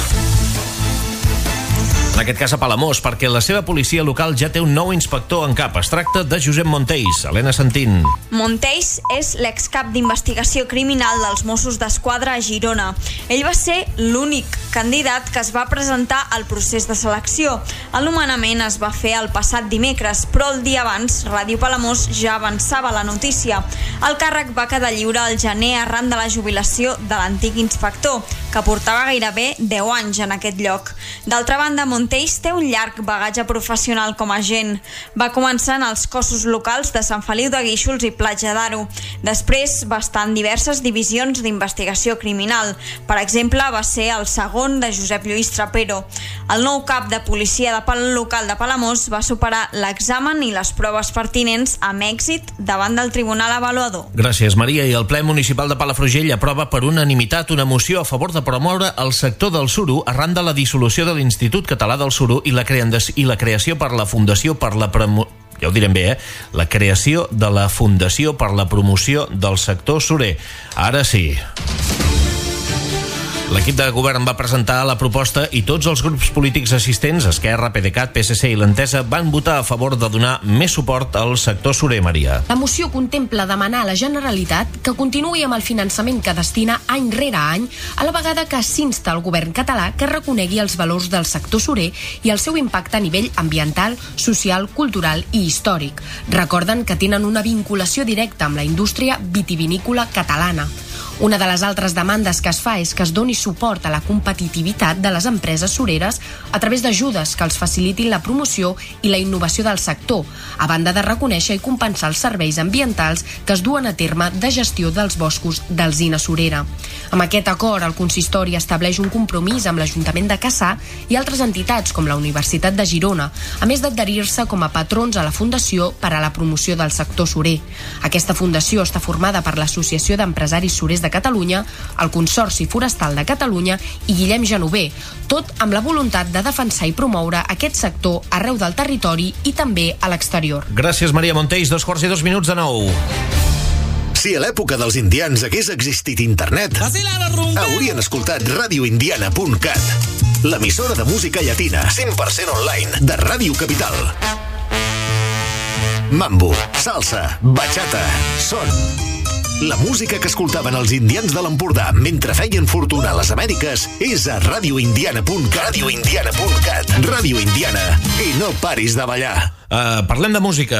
En aquest cas a Palamós, perquè la seva policia local ja té un nou inspector en cap. Es tracta de Josep Monteis. Helena Santín. Monteis és l'excap d'investigació criminal dels Mossos d'Esquadra a Girona. Ell va ser l'únic candidat que es va presentar al procés de selecció. El nomenament es va fer el passat dimecres, però el dia abans Ràdio Palamós ja avançava la notícia. El càrrec va quedar lliure al gener arran de la jubilació de l'antic inspector, que portava gairebé deu anys en aquest lloc. D'altra banda, Monteis té un llarg bagatge professional com a agent. Va començar en els cossos locals de Sant Feliu de Guíxols i Platja d'Aro. Després va estar en diverses divisions d'investigació criminal. Per exemple, va ser el segon de Josep Lluís Trapero. El nou cap de policia de Pal local de Palamós va superar l'examen i les proves pertinents amb èxit davant del Tribunal Avaluador. Gràcies, Maria. I el ple municipal de Palafrugell aprova per unanimitat una moció a favor de promoure el sector del suro arran de la dissolució de l'Institut Català del Suro i la, crea i la creació per la Fundació per la Promo... ja ho direm bé, eh? La creació de la Fundació per la Promoció del Sector Surer. Ara sí. L'equip de govern va presentar la proposta i tots els grups polítics assistents, Esquerra, PDeCAT, P S C i l'Entesa, van votar a favor de donar més suport al sector surer, Maria. La moció contempla demanar a la Generalitat que continuï amb el finançament que destina any rere any, a la vegada que s'insta al govern català que reconegui els valors del sector surer i el seu impacte a nivell ambiental, social, cultural i històric. Recorden que tenen una vinculació directa amb la indústria vitivinícola catalana. Una de les altres demandes que es fa és que es doni suport a la competitivitat de les empreses sureres a través d'ajudes que els facilitin la promoció i la innovació del sector, a banda de reconèixer i compensar els serveis ambientals que es duen a terme de gestió dels boscos d'alzina surera. Amb aquest acord, el consistori estableix un compromís amb l'Ajuntament de Cassà i altres entitats com la Universitat de Girona, a més d'adherir-se com a patrons a la Fundació per a la Promoció del Sector Surer. Aquesta fundació està formada per l'Associació d'Empresaris Surers de Catalunya, el Consorci Forestal de Catalunya i Guillem Genover, tot amb la voluntat de defensar i promoure aquest sector arreu del territori i també a l'exterior. Gràcies, Maria Monteis. Dos quarts i dos minuts de nou. Si a l'època dels indians hagués existit internet, haurien escoltat radio indiana punt cat, l'emissora de música llatina cent per cent online de Ràdio Capital. Mambo, salsa, bachata, son... La música que escoltaven els indians de l'Empordà mentre feien fortuna a les Amèriques és a radio indiana punt cat. radio indiana punt cat. Ràdio Indiana. I no paris de ballar. Uh, parlem de música.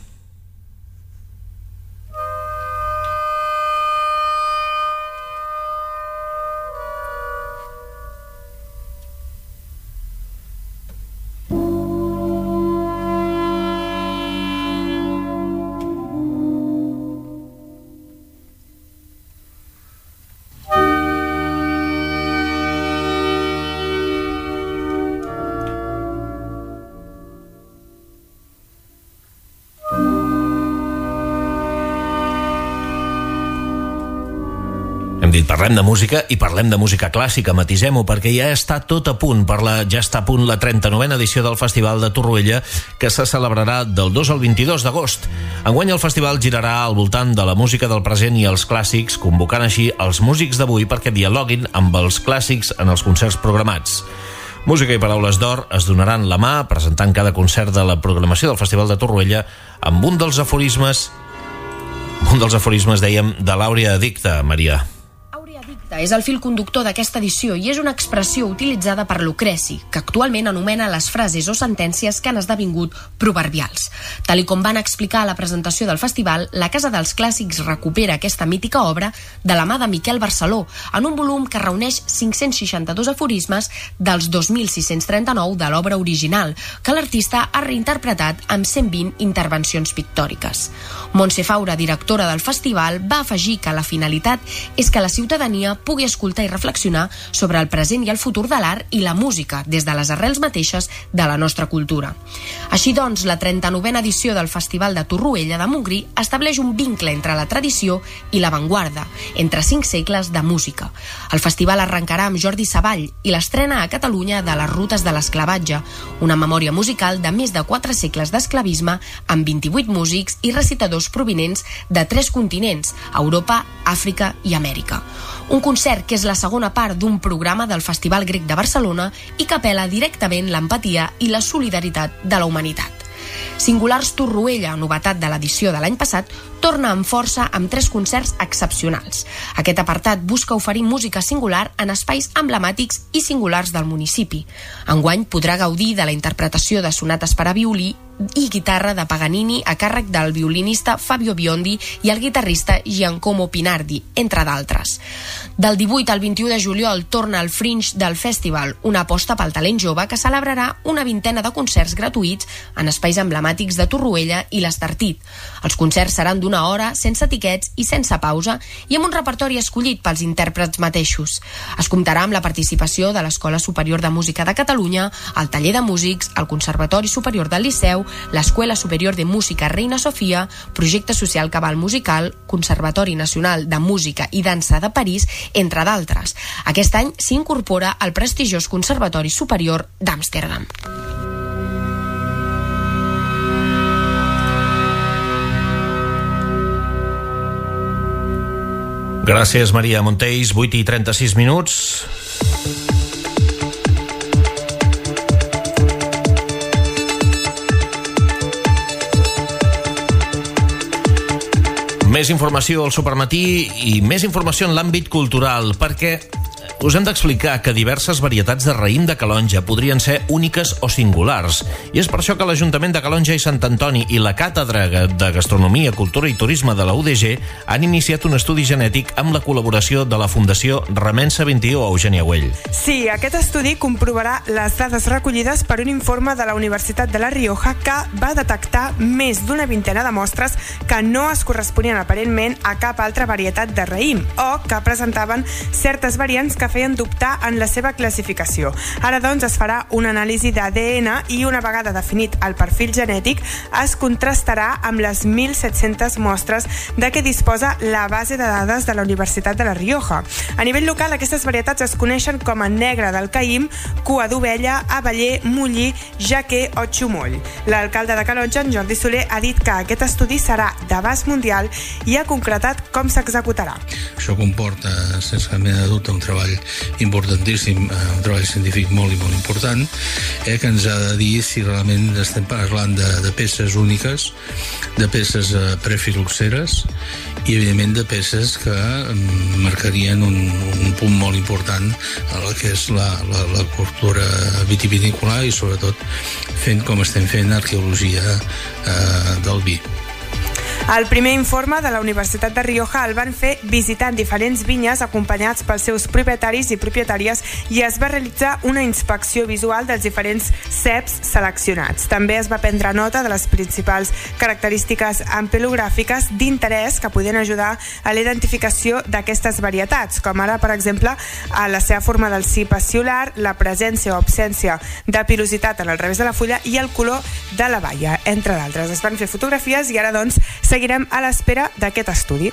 dit, parlem de música i parlem de música clàssica, matisem-ho, perquè ja està tot a punt per la, ja està a punt la trenta-novena edició del Festival de Torroella, que se celebrarà del dos al vint-i-dos d'agost. Enguany el festival girarà al voltant de la música del present i els clàssics, convocant així els músics d'avui perquè dialoguin amb els clàssics en els concerts programats. Música i paraules d'or es donaran la mà presentant cada concert de la programació del Festival de Torroella amb un dels aforismes, un dels aforismes, dèiem, de l'Àurea Edicta, Maria. És el fil conductor d'aquesta edició i és una expressió utilitzada per Lucreci, que actualment anomena les frases o sentències que han esdevingut proverbials. Tal i com van explicar a la presentació del festival, la Casa dels Clàssics recupera aquesta mítica obra de la mà de Miquel Barceló, en un volum que reuneix cinc-cents seixanta-dos aforismes dels dos mil sis-cents trenta-nou de l'obra original, que l'artista ha reinterpretat amb cent vint intervencions pictòriques. Montse Faura, directora del festival, va afegir que la finalitat és que la ciutadania pugui escoltar i reflexionar sobre el present i el futur de l'art i la música des de les arrels mateixes de la nostra cultura. Així doncs, la trenta-novena edició del Festival de Torroella de Montgrí estableix un vincle entre la tradició i l'avantguarda, entre cinc segles de música. El festival arrencarà amb Jordi Savall i l'estrena a Catalunya de Les rutes de l'esclavatge, una memòria musical de més de quatre segles d'esclavisme amb vint-i-vuit músics i recitadors provinents de tres continents, Europa, Àfrica i Amèrica. Un concert que és la segona part d'un programa del Festival Grec de Barcelona i que apela directament l'empatia i la solidaritat de la humanitat. Singulars Torroella, novetat de l'edició de l'any passat, torna amb força amb tres concerts excepcionals. Aquest apartat busca oferir música singular en espais emblemàtics i singulars del municipi. Enguany podrà gaudir de la interpretació de sonates per a violí i guitarra de Paganini a càrrec del violinista Fabio Biondi i el guitarrista Giacomo Pinardi, entre d'altres. Del divuit al vint-i-u de juliol torna el Fringe del Festival, una aposta pel talent jove que celebrarà una vintena de concerts gratuïts en espais emblemàtics de Torroella i l'Estartit. Els concerts seran d'una hora, sense tiquets i sense pausa, i amb un repertori escollit pels intèrprets mateixos. Es comptarà amb la participació de l'Escola Superior de Música de Catalunya, el Taller de Músics, el Conservatori Superior del Liceu, l'Escuela Superior de Música Reina Sofia, Projecte Social Cabal Musical, Conservatori Nacional de Música i Dansa de París, entre d'altres. Aquest any s'incorpora el prestigiós Conservatori Superior d'Amsterdam. Gràcies, Maria Montells. vuit i trenta-sis minuts. Més informació al Supermatí i més informació en l'àmbit cultural, perquè us hem d'explicar que diverses varietats de raïm de Calonge podrien ser úniques o singulars, i és per això que l'Ajuntament de Calonge i Sant Antoni i la Càtedra de Gastronomia, Cultura i Turisme de la U D G han iniciat un estudi genètic amb la col·laboració de la Fundació Remença vint i u a Eugènia Güell. Sí, aquest estudi comprovarà les dades recollides per un informe de la Universitat de La Rioja que va detectar més d'una vintena de mostres que no es corresponien aparentment a cap altra varietat de raïm o que presentaven certes variants que feien dubtar en la seva classificació. Ara, doncs, es farà una anàlisi d'A D N i una vegada definit el perfil genètic es contrastarà amb les mil set-centes mostres de què disposa la base de dades de la Universitat de La Rioja. A nivell local, aquestes varietats es coneixen com a negre del Caïm, cua d'ovella, abeller, mullí, jaquer o xumoll. L'alcalde de Calonge, en Jordi Soler, ha dit que aquest estudi serà d'abast mundial i ha concretat com s'executarà. Això comporta, sense cap mena de dubte, un treball importantíssim, un treball científic molt i molt important, eh, que ens ha de dir si realment estem parlant de, de peces úniques, de peces eh, prefiloxeres i, evidentment, de peces que mm, marcarien un, un punt molt important a la que és la, la, la cultura vitivinícola i, sobretot, fent com estem fent arqueologia eh, del vi. El primer informe de la Universitat de Rioja el van fer visitant diferents vinyes acompanyats pels seus propietaris i propietàries i es va realitzar una inspecció visual dels diferents ceps seleccionats. També es va prendre nota de les principals característiques ampelogràfiques d'interès que podien ajudar a la identificació d'aquestes varietats, com ara, per exemple, a la seva forma del si peciolar, la presència o absència de pilositat en el revés de la fulla i el color de la baia, entre d'altres. Es van fer fotografies i ara, doncs, seguirem a l'espera d'aquest estudi.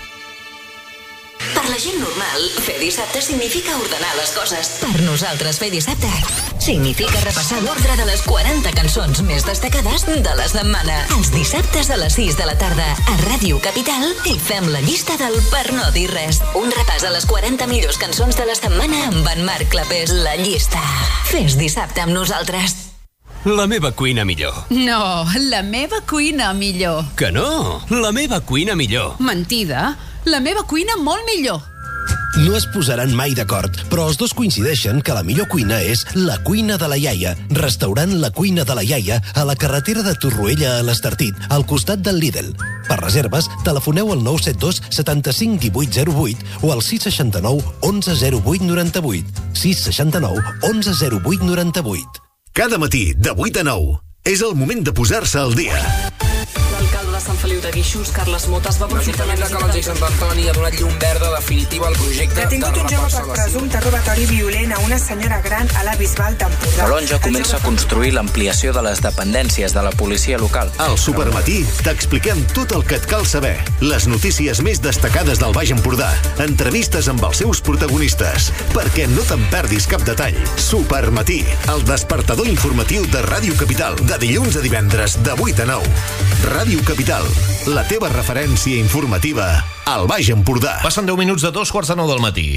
Per la gent normal, fer dissabte significa ordenar les coses. Per nosaltres, fer dissabte significa repassar l'ordre de les quaranta cançons més destacades de la setmana. Els dissabtes a les sis de la tarda a Ràdio Capital i fem la llista del Per no dir res. Un repàs a les quaranta millors cançons de la setmana amb en Marc Clapés. La llista. Fes dissabte amb nosaltres. La meva cuina millor. No, la meva cuina millor. Que no, la meva cuina millor. Mentida, la meva cuina molt millor. No es posaran mai d'acord, però els dos coincideixen que la millor cuina és la cuina de la iaia, restaurant La Cuina de la Iaia a la carretera de Torroella a l'Estartit, al costat del Lidl. Per reserves, telefoneu al nou set dos setanta-cinc divuit zero vuit o al sis seixanta nou onze zero vuit noranta-vuit. sis seixanta nou onze zero vuit noranta-vuit. Cada matí, de vuit a nou, és el moment de posar-se al dia. L'alcalde de Sant Feliu de contra Guixús, Carles Motes va aprofitar la visita... L'Ajuntament de Calonge i Sant Antoni ha donat llum verda definitiva al projecte... Detingut un jove per presumpte robatori violent a una senyora gran a la Bisbal d'Empordà. Calonge comença a construir l'ampliació de les dependències de la policia local. Al Supermatí t'expliquem tot el que et cal saber. Les notícies més destacades del Baix Empordà. Entrevistes amb els seus protagonistes. Perquè no te'n perdis cap detall. Supermatí, el despertador informatiu de Ràdio Capital. De dilluns a divendres, de vuit a nou. Ràdio Capital, la teva referència informativa al Baix Empordà. Passen deu minuts de dos quarts de nou del matí.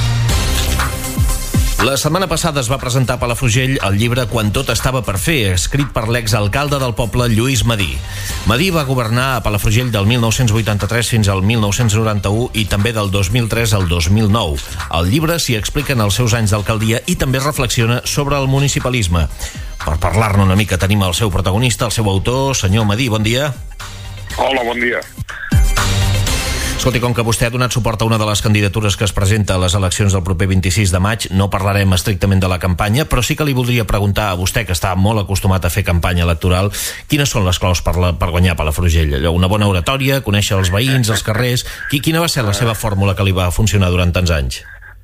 La setmana passada es va presentar a Palafrugell el llibre Quan tot estava per fer, escrit per l'exalcalde del poble Lluís Madí. Madí va governar a Palafrugell del mil nou-cents vuitanta-tres fins al mil nou-cents noranta-u i també del dos mil tres al dos mil nou. Al llibre s'hi expliquen els seus anys d'alcaldia i també es reflexiona sobre el municipalisme. Per parlar-ne una mica tenim el seu protagonista, el seu autor, senyor Madí, bon dia. Hola, bon dia. Escolti, com que vostè ha donat suport a una de les candidatures que es presenta a les eleccions del proper vint-i-sis de maig, no parlarem estrictament de la campanya, però sí que li voldria preguntar a vostè, que està molt acostumat a fer campanya electoral, quines són les claus per, la, per guanyar Palafrugell? Allò, una bona oratòria, conèixer els veïns, els carrers... Quina va ser la seva fórmula que li va funcionar durant tants anys?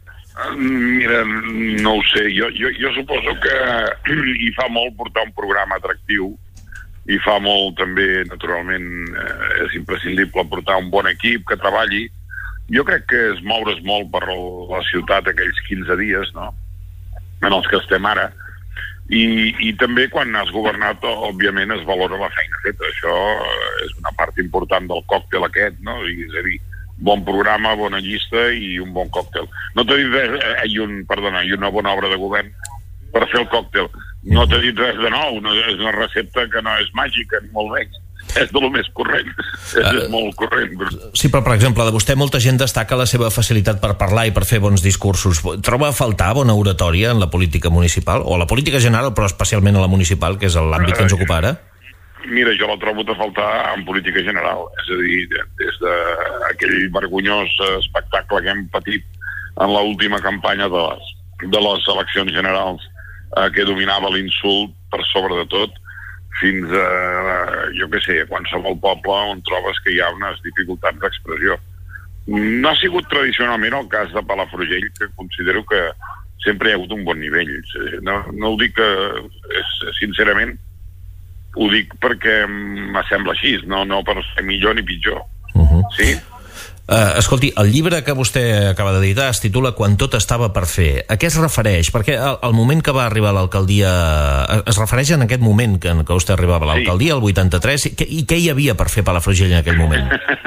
Mira, no ho sé. Jo, jo, jo suposo que hi fa molt portar un programa atractiu, i fa molt també, naturalment, eh, és imprescindible portar un bon equip que treballi. Jo crec que és moure's molt per la ciutat aquells quinze dies, no?, en els que estem ara. I, i també quan has governat, òbviament, es valora la feina feta. Això és una part important del còctel aquest, no? I, és a dir, bon programa, bona llista i un bon còctel. No t'he dit res, eh, i, un, perdona, i una bona obra de govern per fer el còctel. No t'he dit res de nou, no, és una recepta que no és màgica, ni molt menys. És de lo més corrent, és, uh, és molt corrent. Sí, però per exemple, de vostè molta gent destaca la seva facilitat per parlar i per fer bons discursos. Troba a faltar bona oratòria en la política municipal, o a la política general, però especialment a la municipal, que és l'àmbit que ens ocupa ara? Mira, jo la trobo a faltar en política general, és a dir, des d'aquell vergonyós espectacle que hem patit en l'última campanya de les, de les eleccions generals, eh, que dominava l'insult per sobre de tot, fins a, eh, jo què sé, a qualsevol poble on trobes que hi ha unes dificultats d'expressió. No ha sigut tradicionalment el cas de Palafrugell, que considero que sempre hi ha hagut un bon nivell. No, no ho dic que, és, sincerament, ho dic perquè m'assembla així, no, no per ser millor ni pitjor. Uh-huh. Sí? Uh, escolti, el llibre que vostè acaba d'editar es titula Quan tot estava per fer. A què es refereix? Perquè el, el moment que va arribar a l'alcaldia... Es refereix en aquest moment que, que vostè arribava a l'alcaldia, el vuitanta-tres, i, i què hi havia per fer Palafrugell en aquell moment?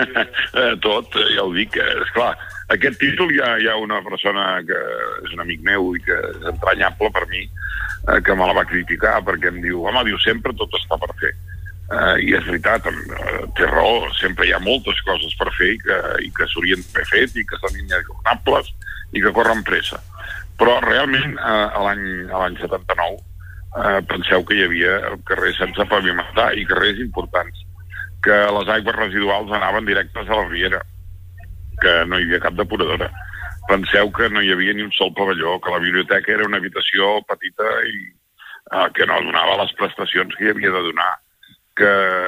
Tot, ja ho dic. Esclar, aquest títol hi ha, hi ha una persona que és un amic meu i que és entranyable per mi, eh, que me la va criticar perquè em diu, home, diu, sempre tot està per fer. Uh, i és veritat, uh, té raó, sempre hi ha moltes coses per fer i que, i que s'haurien d'haver fet i que són inajornables i que corren pressa. Però realment uh, a l'any setanta-nou uh, penseu que hi havia carrers sense pavimentar i carrers importants, que les aigües residuals anaven directes a la riera, que no hi havia cap depuradora. Penseu que no hi havia ni un sol pavelló, que la biblioteca era una habitació petita i uh, que no donava les prestacions que hi havia de donar, que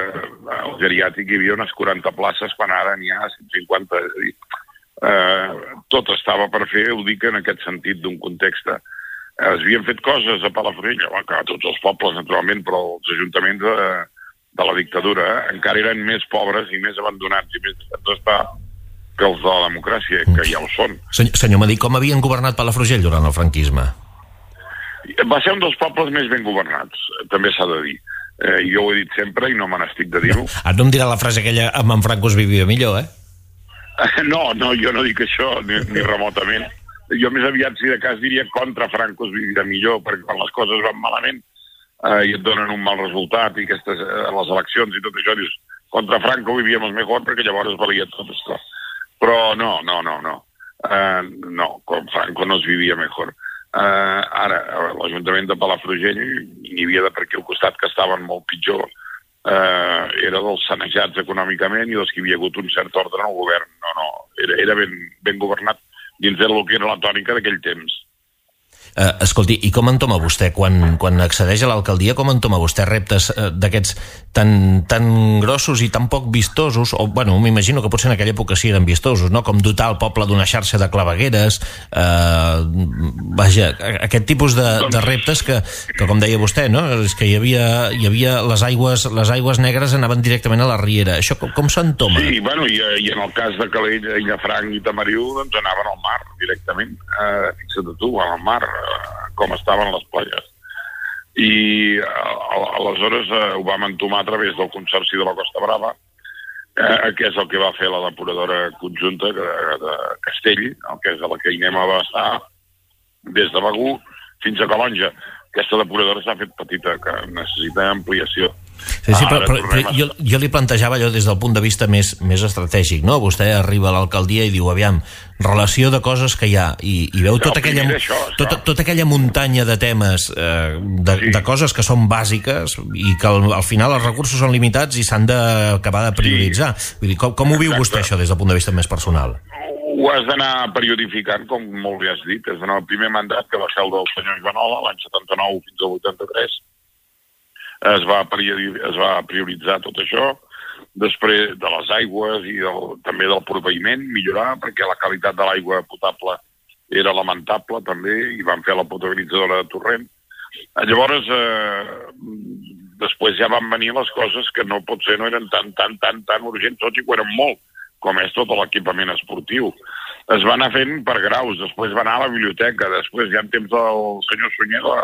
al geriàtric hi havia unes quaranta places quan ara n'hi ha cent cinquanta. És a dir, eh, tot estava per fer, ho dic en aquest sentit d'un context. Es havien fet coses a Palafrugell, que a tots els pobles, naturalment, però els ajuntaments de, de la dictadura eh, encara eren més pobres i més abandonats i més deixats estar que els de la democràcia, que ja ho són. Senyor, senyor Madí, com havien governat Palafrugell durant el franquisme? Va ser un dels pobles més ben governats, també s'ha de dir. Eh, jo ho he dit sempre i no me n'estic de dir-ho. No, no em dirà la frase aquella amb en Franco es vivia millor, eh? No, no, jo no dic això, ni, ni remotament. Jo més aviat, si de cas, diria contra Franco es vivia millor, perquè quan les coses van malament eh, i et donen un mal resultat i aquestes, eh, les eleccions i tot això, dius, contra Franco vivíamos mejor perquè llavors valia tot això. Però no, no, no, no. Uh, no, con Franco no es vivia mejor. Uh, ara, l'Ajuntament de Palafrugell n'hi havia de per aquí al costat que estaven molt pitjor, uh, era dels sanejats econòmicament i dels que hi havia hagut un cert ordre en el govern. No, no, era, era ben, ben governat dins del que era la tònica d'aquell temps. Eh, escolti, i com entoma vostè, quan, quan accedeix a l'alcaldia, com entoma vostè reptes eh, d'aquests tan, tan grossos i tan poc vistosos, o, bueno, m'imagino que potser en aquella època sí eren vistosos, no? Com dotar el poble d'una xarxa de clavegueres, eh, vaja, aquest tipus de, de reptes que, que, com deia vostè, no? És que hi havia, hi havia les aigües, les aigües negres anaven directament a la riera. Això com, com s'entoma? Sí, bueno, i, i en el cas de Calella, Illafranc i Tamariu, doncs anaven al mar directament. Eh, fixa't tu, al mar, eh, com estaven les platges. I eh, aleshores eh, ho vam entomar a través del Consorci de la Costa Brava, eh, que és el que va fer la depuradora conjunta de, de Castell, el que és la que anem a abassar des de Begur fins a Calonja. Aquesta depuradora s'ha fet petita, que necessita ampliació. Sí, sí, però, però, però jo, jo li plantejava allò des del punt de vista més, més estratègic, no? Vostè arriba a l'alcaldia i diu, aviam, relació de coses que hi ha, i, i veu tota aquella, això, tota, tota aquella muntanya de temes, eh, de, sí. de coses que són bàsiques i que al, al final els recursos són limitats i s'han d'acabar de prioritzar. Sí. Vull dir, com, com ho viu Exacte. Vostè, això, des del punt de vista més personal? Ho has d'anar periodificant, com molt bé has dit. És el primer mandat que va ser el del senyor Ivanola, l'any setanta-nou fins al vuitanta-tres, es va, es va prioritzar tot això, després de les aigües i del, també del proveïment, millorar, perquè la qualitat de l'aigua potable era lamentable també, i van fer la potabilitzadora de Torrent. Llavors, eh, després ja van venir les coses que no pot ser, no eren tan, tan, tan, tan urgents, tot i que eren molt, com és tot l'equipament esportiu. Es va anar fent per graus, després va anar a la biblioteca, després ja en temps del senyor Sunyer a,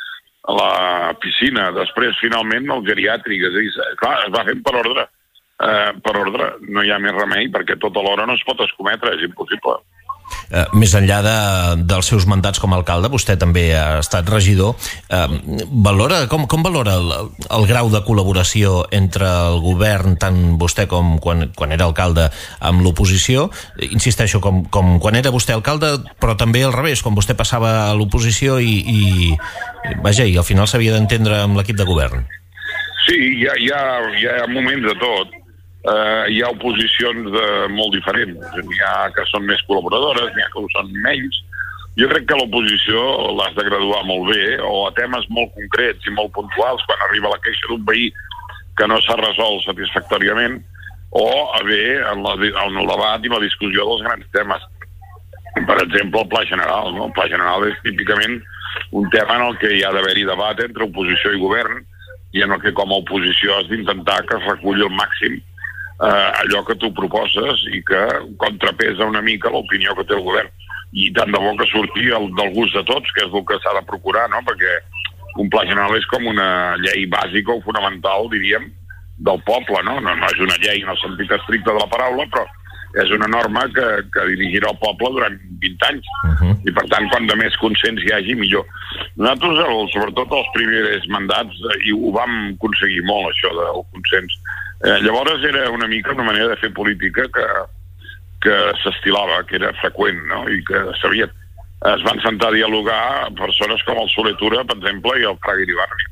a la piscina, després finalment el geriàtric, és a dir, clar, es va fent per ordre, eh, per ordre, no hi ha més remei, perquè tot alhora no es pot escometre, és impossible. Uh, més enllà de, dels seus mandats com a alcalde, vostè també ha estat regidor. Uh, valora, com, com valora el, el grau de col·laboració entre el govern, tant vostè com quan, quan era alcalde, amb l'oposició? Insisteixo, com, com quan era vostè alcalde, però també al revés, quan vostè passava a l'oposició i, i, vaja, i al final s'havia d'entendre amb l'equip de govern. Sí, hi ha, hi ha, hi ha moments de tot. Uh, hi ha oposicions de, molt diferents. N'hi ha que són més col·laboradores, n'hi ha que ho són menys. Jo crec que l'oposició l'has de graduar molt bé, o a temes molt concrets i molt puntuals, quan arriba la queixa d'un veí que no s'ha resolt satisfactòriament, o a bé en, la, en el debat i la discussió dels grans temes. Per exemple, el Pla General. No? El Pla General és típicament un tema en el que hi ha d'haver-hi debat entre oposició i govern, i en el que com a oposició has d'intentar que es reculli el màxim Uh, allò que tu proposes i que contrapesa una mica l'opinió que té el govern, i tant de bo que surti el, del gust de tots, que és el que s'ha de procurar, no? Perquè un pla general és com una llei bàsica o fonamental, diríem, del poble, no? No, no és una llei en el sentit estricte de la paraula, però és una norma que, que dirigirà el poble durant vint anys, uh-huh. i per tant, quan de més consens hi hagi, millor. Nosaltres, el, sobretot els primers mandats, i ho vam aconseguir molt, això del consens. Eh, llavors era una mica una manera de fer política que, que s'estilava, que era freqüent, no? I que sabia. Es van sentar a dialogar persones com el Soler Tura, per exemple, i el Fraga Iribarri.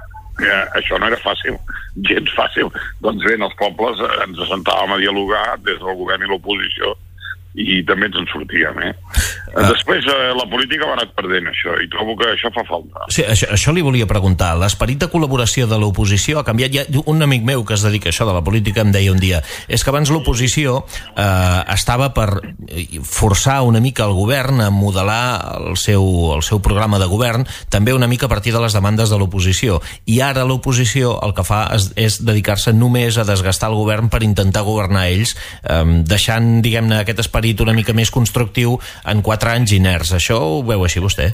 Eh, això no era fàcil, gens fàcil. Doncs bé, en els pobles ens sentàvem a dialogar des del govern i l'oposició, i també ens en sortíem, eh? Ah. Després eh, la política va anar perdent això, i trobo que això fa falta. Sí, això, això li volia preguntar. L'esperit de col·laboració de l'oposició ha canviat. Ja, un amic meu que es dedica a això de la política em deia un dia, és que abans l'oposició eh, estava per forçar una mica el govern a modelar el seu, el seu programa de govern, també una mica a partir de les demandes de l'oposició, i ara l'oposició el que fa és, és dedicar-se només a desgastar el govern per intentar governar ells, eh, deixant, diguem-ne, aquest esperit una mica més constructiu en quatre anys inerts. Això ho veu així vostè?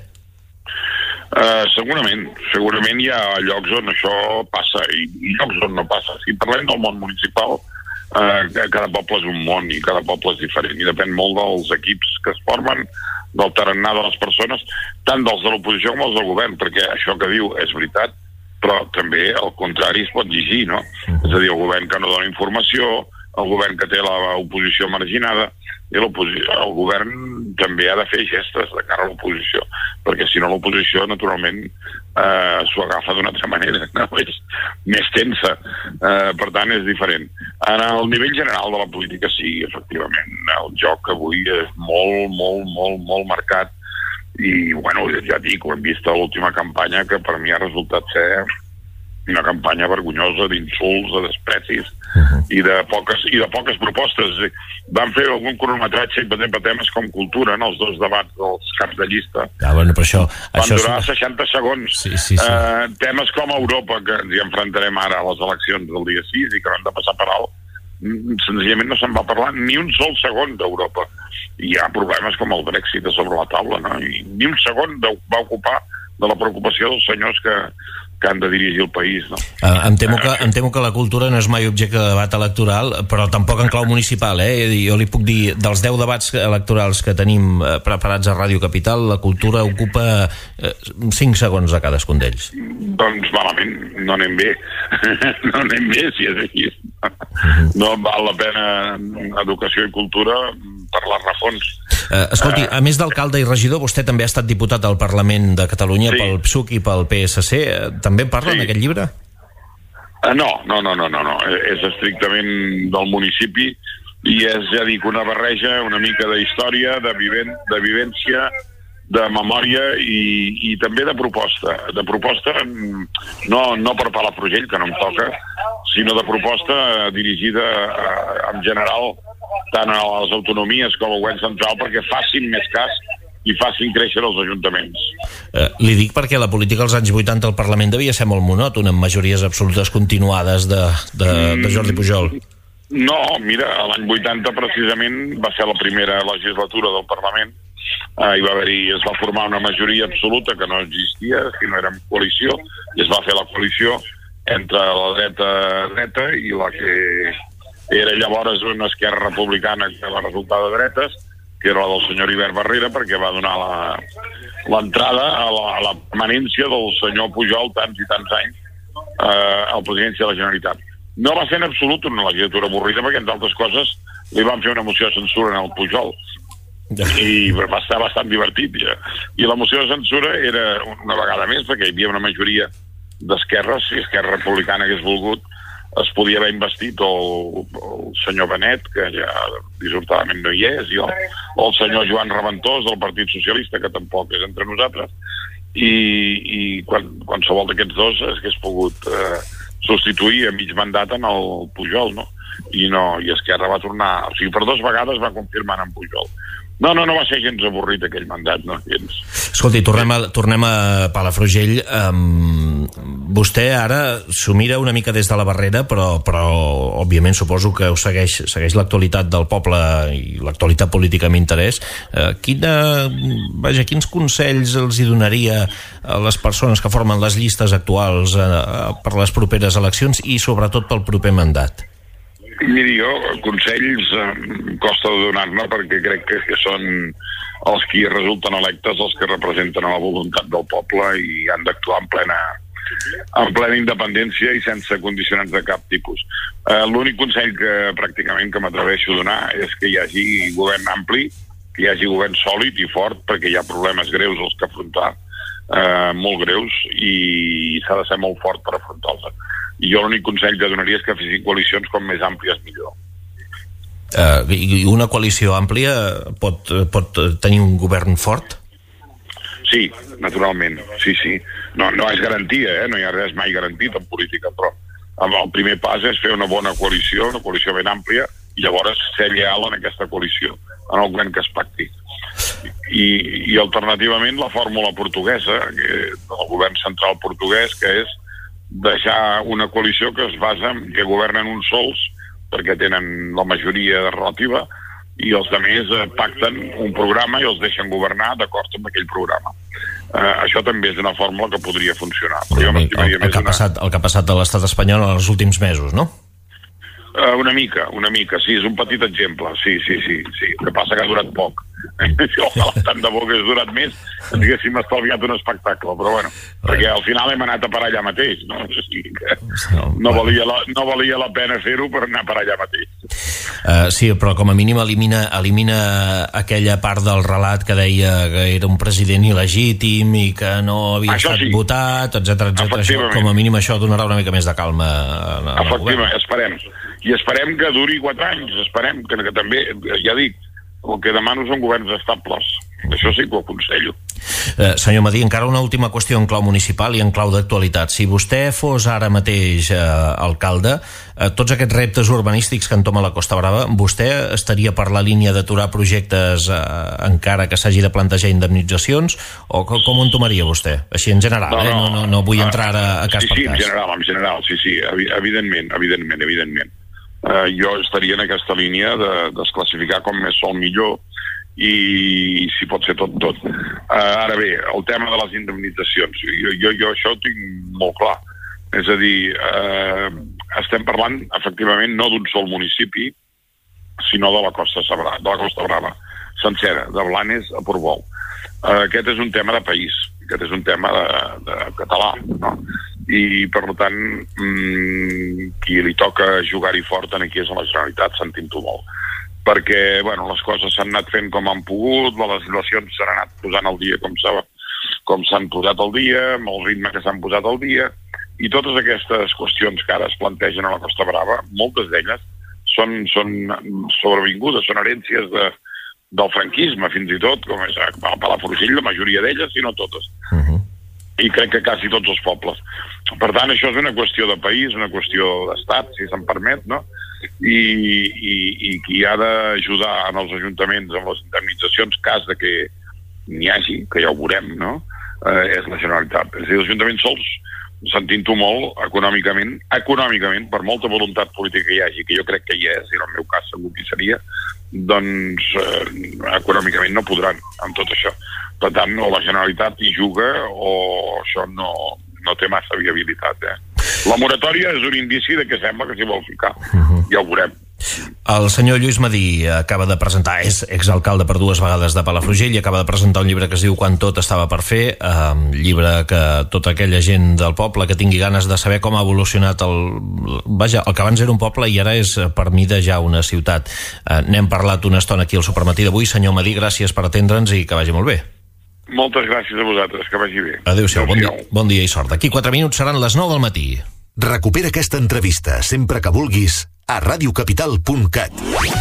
Uh, segurament. Segurament hi ha llocs on això passa i, i llocs on no passa. Si parlem del món municipal, uh, cada poble és un món i cada poble és diferent, i depèn molt dels equips que es formen, del tarannà de les persones, tant dels de l'oposició com els del govern, perquè això que diu és veritat, però també el contrari es pot llegir, no? Uh-huh. És a dir, el govern que no dona informació, el govern que té l'oposició marginada, i el govern també ha de fer gestes de cara a l'oposició, perquè si no l'oposició naturalment eh, s'ho agafa d'una altra manera, no? És més tensa, eh, per tant és diferent. En el nivell general de la política sí, efectivament, el joc avui és molt, molt, molt, molt marcat, i, bueno, ja dic, ho hem vist a l'última campanya, que per mi ha resultat ser una campanya vergonyosa d'insults, de desprecis uh-huh. i, de poques, i de poques propostes. Van fer algun cronometratge i per temes com cultura, en els dos debats dels caps de llista. Ah, bueno, però això, Van això durar és... seixanta segons. Sí, sí, sí. Uh, temes com Europa, que ens hi enfrontarem ara a les eleccions del dia sis i que no hem de passar per alt, senzillament no se'n va parlar ni un sol segon d'Europa. I hi ha problemes com el Brexit a sobre la taula, no? I ni un segon va ocupar de la preocupació dels senyors que, que han de dirigir el país, no? Uh, em, temo que, em temo que la cultura no és mai objecte de debat electoral, però tampoc en clau municipal, eh? Jo li puc dir, dels deu debats electorals que tenim eh, preparats a Ràdio Capital, la cultura ocupa eh, cinc segons a cadascun d'ells. Doncs malament, no anem bé. No anem bé, si és així. No val la pena educació i cultura per les refons. Uh, escolti, a més d'alcalde i regidor, vostè també ha estat diputat al Parlament de Catalunya, sí, pel P S U C i pel P S C. També parla sí. en aquest llibre? Uh, no, no, no, no, no, no. És estrictament del municipi i és, ja dic, una barreja una mica de història, de, vivent, de vivència, de memòria i, i també de proposta. De proposta no, no per Palafrugell, que no em toca, sinó de proposta dirigida a, en general tant a les autonomies com al govern central perquè facin més cas i facin créixer els ajuntaments. Eh, li dic perquè la política als anys vuitanta al Parlament devia ser molt monòtona, amb majories absolutes continuades de, de, de Jordi Pujol. No, mira, l'any vuitanta precisament va ser la primera legislatura del Parlament. Eh, hi va haver-hi, es va formar una majoria absoluta que no existia, que no era en coalició, i es va fer la coalició entre la dreta dreta i la que era llavors una esquerra republicana que va resultar de dretes, que era la del senyor Ibert Barrera, perquè va donar l'entrada a, la, a la permanència del senyor Pujol tants i tants anys eh, al presidència de la Generalitat. No va ser en absolut una legislatura avorrida, perquè entre altres coses li van fer una moció de censura en el Pujol i va estar bastant divertit ja. I la moció de censura era una vegada més perquè hi havia una majoria d'esquerres, si Esquerra Republicana hagués volgut es podia haver investit el, el senyor Benet, que ja dissortadament no hi és, i el, el senyor Joan Reventós del Partit Socialista, que tampoc és entre nosaltres, i, i quan, qualsevol d'aquests dos hagués pogut eh, substituir a mig mandat en el Pujol, no? I, no, i Esquerra va tornar, o sigui, per dues vegades va confirmar en Pujol. No, no, no va ser gens avorrit aquell mandat, no, gens. Escolti, tornem a, tornem a Palafrugell. Um, vostè ara s'ho mira una mica des de la barrera, però, però òbviament suposo que ho segueix, segueix l'actualitat del poble i l'actualitat política amb interès. Uh, quina, vaja, quins consells els hi donaria a les persones que formen les llistes actuals uh, per les properes eleccions i sobretot pel proper mandat? Miri, jo, consells eh, costa de donar-ne perquè crec que, que són els qui resulten electes els que representen la voluntat del poble i han d'actuar en plena, en plena independència i sense condicionants de cap tipus. Eh, l'únic consell que pràcticament que m'atreveixo a donar és que hi hagi govern ampli, que hi hagi govern sòlid i fort, perquè hi ha problemes greus els que afrontar, eh, molt greus, i s'ha de ser molt fort per afrontar-los. I jo l'únic consell que donaria és que fessin coalicions com més àmplies millor. Uh, I una coalició àmplia pot, pot tenir un govern fort? Sí, naturalment, sí, sí. No, no és garantia, eh? No hi ha res mai garantit en política, però el primer pas és fer una bona coalició, una coalició ben àmplia, i llavors ser lleal en aquesta coalició, en el govern que es pacti. I, i alternativament la fórmula portuguesa, que, el govern central portuguès, que és deixar una coalició que es basa en que governen uns sols perquè tenen la majoria relativa i els altres eh, pacten un programa i els deixen governar d'acord amb aquell programa. Eh, això també és una fórmula que podria funcionar. Però jo m'estimaria el, el, que ha passat, el que ha passat a l'estat espanyol en els últims mesos, no? Uh, una mica, una mica, sí, és un petit exemple, sí, sí, sí, sí. El que passa que ha durat poc. Ojalà tant de bo que hagués durat més, ens haguéssim estalviat un espectacle, però bueno, perquè al final hem anat a parar allà mateix, no? O sigui que no valia la, no valia la pena fer-ho per anar a parar allà mateix. Uh, sí, però com a mínim elimina, elimina aquella part del relat que deia que era un president il·legítim i que no havia això estat sí. votat, etcètera, etcètera. Com a mínim això donarà una mica més de calma al Efectivament, esperem. I esperem que duri quatre anys, esperem que, que també, ja dic, el que demano són governs estables. Això sí que ho aconsello. Eh, senyor Madí, encara una última qüestió en clau municipal i en clau d'actualitat. Si vostè fos ara mateix eh, alcalde, eh, tots aquests reptes urbanístics que entoma la Costa Brava, vostè estaria per la línia d'aturar projectes eh, encara que s'hagi de plantejar indemnitzacions, o com, com ho entomaria vostè? Així en general, no, no, eh? no, no, no vull entrar a, a cas sí, per sí, cas. Sí, en general, en general, sí, sí, evidentment, evidentment, evidentment. Uh, jo estaria en aquesta línia de desclassificar com més sol millor i si pot ser tot, tot. Uh, ara bé, el tema de les indemnitzacions, jo, jo, jo això ho tinc molt clar. És a dir, uh, estem parlant, efectivament, no d'un sol municipi, sinó de la Costa Brava, de la Costa Brava, sencera, de Blanes a Portbou. Uh, aquest és un tema de país, aquest és un tema de, de català, no? I, per tant, mmm, qui li toca jugar-hi fort en aquí és a la Generalitat, sentim-ho molt. Perquè, bueno, les coses s'han anat fent com han pogut, les legislacions s'han anat posant al dia com s'ha, com s'han posat al dia, amb el ritme que s'han posat al dia, i totes aquestes qüestions que ara es plantegen a la Costa Brava, moltes d'elles són, són sobrevingudes, són herències de, del franquisme, fins i tot, com és a Palafrugell, la majoria d'elles, si no totes. Uh-huh. I crec que quasi tots els pobles. Per tant, això és una qüestió de país, una qüestió d'estat, si se'n permet, no? I, i, i qui ha d'ajudar en els ajuntaments amb les indemnitzacions, cas de que n'hi hagi, que ja ho veurem, no? Eh, és la Generalitat. És a dir, els ajuntaments sols, sentint-ho molt, econòmicament, econòmicament, per molta voluntat política que hi hagi, que jo crec que hi és, i en el meu cas segur que hi seria, doncs eh, econòmicament no podran amb tot això. Per tant, o la Generalitat hi juga o això no, no té massa viabilitat. Eh? La moratòria és un indici de que sembla que s'hi vol ficar. Uh-huh. Ja ho veurem. El senyor Lluís Madí acaba de presentar, és exalcalde per dues vegades de Palafrugell, i acaba de presentar un llibre que es diu Quan tot estava per fer, eh, llibre que tota aquella gent del poble que tingui ganes de saber com ha evolucionat el, vaja, el que abans era un poble i ara és per mida ja una ciutat. Eh, n'hem parlat una estona aquí al Supermatí d'avui. Senyor Madí, gràcies per atendre'ns i que vagi molt bé. Moltes gràcies a vosaltres, que vagi bé. Adéu-siau, bon, di bon dia i sort. D'aquí quatre minuts seran les nou del matí. Recupera aquesta entrevista sempre que vulguis a radiocapital punt cat.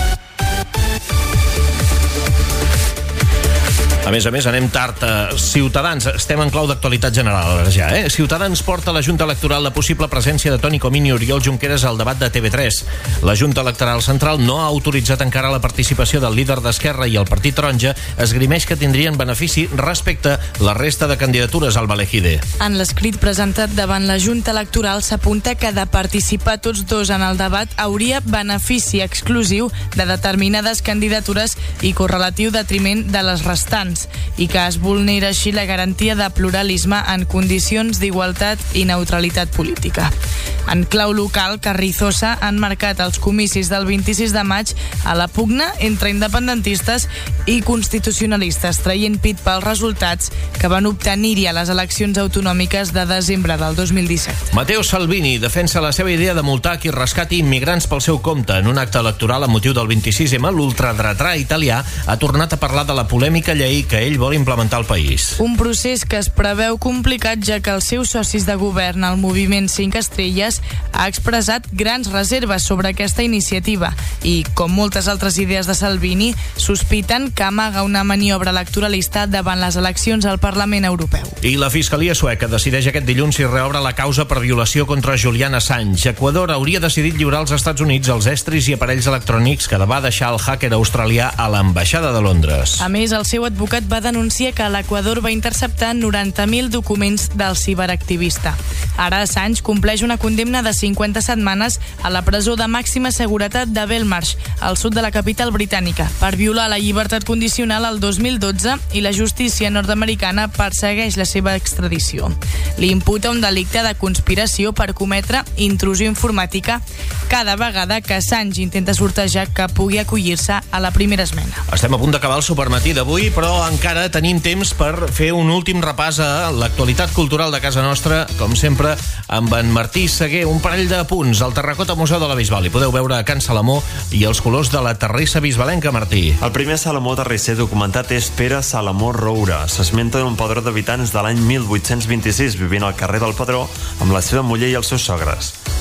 A més a més, anem tard a Ciutadans. Estem en clau d'actualitat general ara ja, eh? Ciutadans porta a la Junta Electoral la possible presència de Toni Comín i Oriol Junqueras al debat de T V tres. La Junta Electoral Central no ha autoritzat encara la participació del líder d'Esquerra i el Partit Taronja esgrimeix que tindrien benefici respecte la resta de candidatures al Valejide. En l'escrit presentat davant la Junta Electoral s'apunta que de participar tots dos en el debat hauria benefici exclusiu de determinades candidatures i correlatiu detriment de les restants, i que es vulnera així la garantia de pluralisme en condicions d'igualtat i neutralitat política. En clau local, Carrizosa han marcat els comicis del vint-i-sis de maig a la pugna entre independentistes i constitucionalistes, traient pit pels resultats que van obtenir-hi a les eleccions autonòmiques de desembre del dos mil disset. Matteo Salvini defensa la seva idea de multar qui rescati immigrants pel seu compte. En un acte electoral amb motiu del vint-i-sis ema, l'ultradretà italià ha tornat a parlar de la polèmica llei que ell vol implementar al país. Un procés que es preveu complicat, ja que els seus socis de govern, el Moviment cinc Estrelles, ha expressat grans reserves sobre aquesta iniciativa i, com moltes altres idees de Salvini, sospiten que amaga una maniobra electoralista davant les eleccions al Parlament Europeu. I la Fiscalia sueca decideix aquest dilluns si reobre la causa per violació contra Julian Assange. Equador hauria decidit lliurar als Estats Units els estris i aparells electrònics que va deixar el hacker australià a l'ambaixada de Londres. A més, el seu advocat va denunciar que l'Equador va interceptar noranta mil documents del ciberactivista. Ara Assange compleix una condemna de cinquanta setmanes a la presó de màxima seguretat de Belmarsh, al sud de la capital britànica, per violar la llibertat condicional el dos mil dotze, i la justícia nord-americana persegueix la seva extradició. Li imputa un delicte de conspiració per cometre intrusió informàtica cada vegada que Assange intenta sortejar que pugui acollir-se a la primera esmena. Estem a punt d'acabar el Supermatí d'avui, però encara tenim temps per fer un últim repàs a l'actualitat cultural de casa nostra, com sempre, amb en Martí Seguer. Un parell de punts al Terracota Museu de la Bisbal. I podeu veure a Can Salamó i els colors de la terrissa bisbalenca, Martí. El primer Salamó terrisser documentat és Pere Salamó Roura. S'esmenta un padró d'habitants de l'any mil vuit-cents vint-i-sis, vivint al carrer del Padró amb la seva muller i els seus sogres.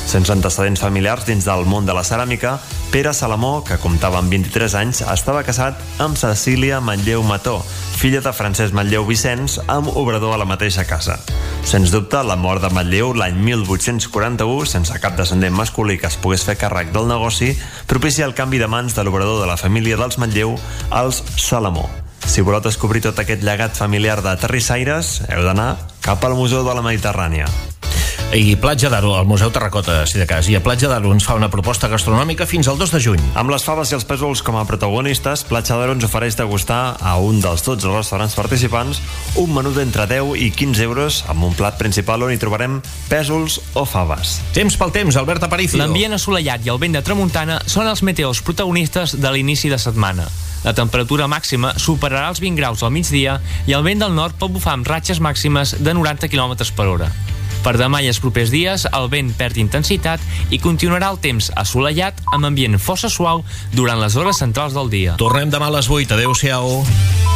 Sense antecedents familiars dins del món de la ceràmica, Pere Salamó, que comptava amb vint-i-tres anys, estava casat amb Cecília Manlleu Mató, filla de Francesc Manlleu Vicenç, amb obrador a la mateixa casa. Sens dubte, la mort de Manlleu l'any mil vuit-cents quaranta-u, sense cap descendent masculí que es pogués fer càrrec del negoci, propicia el canvi de mans de l'obrador de la família dels Manlleu als Salamó. Si voleu descobrir tot aquest llegat familiar de terrissaires, heu d'anar cap al Museu de la Mediterrània. I Platja d'Aro, al Museu Terracota, si de cas. I a Platja d'Aro ens fa una proposta gastronòmica fins al dos de juny. Amb les faves i els pèsols com a protagonistes, Platja d'Aro ens ofereix degustar a un dels dotze restaurants participants un menú d'entre deu i quinze euros amb un plat principal on hi trobarem pèsols o faves. Temps pel temps, Albert Aparicio. L'ambient assolellat i el vent de tramuntana són els meteors protagonistes de l'inici de setmana. La temperatura màxima superarà els vint graus al migdia i el vent del nord pot bufar amb ratxes màximes de noranta quilòmetres per hora. Per demà i els propers dies, el vent perd intensitat i continuarà el temps assolellat amb ambient força suau durant les hores centrals del dia. Tornem demà a les vuit. Adéu-siau.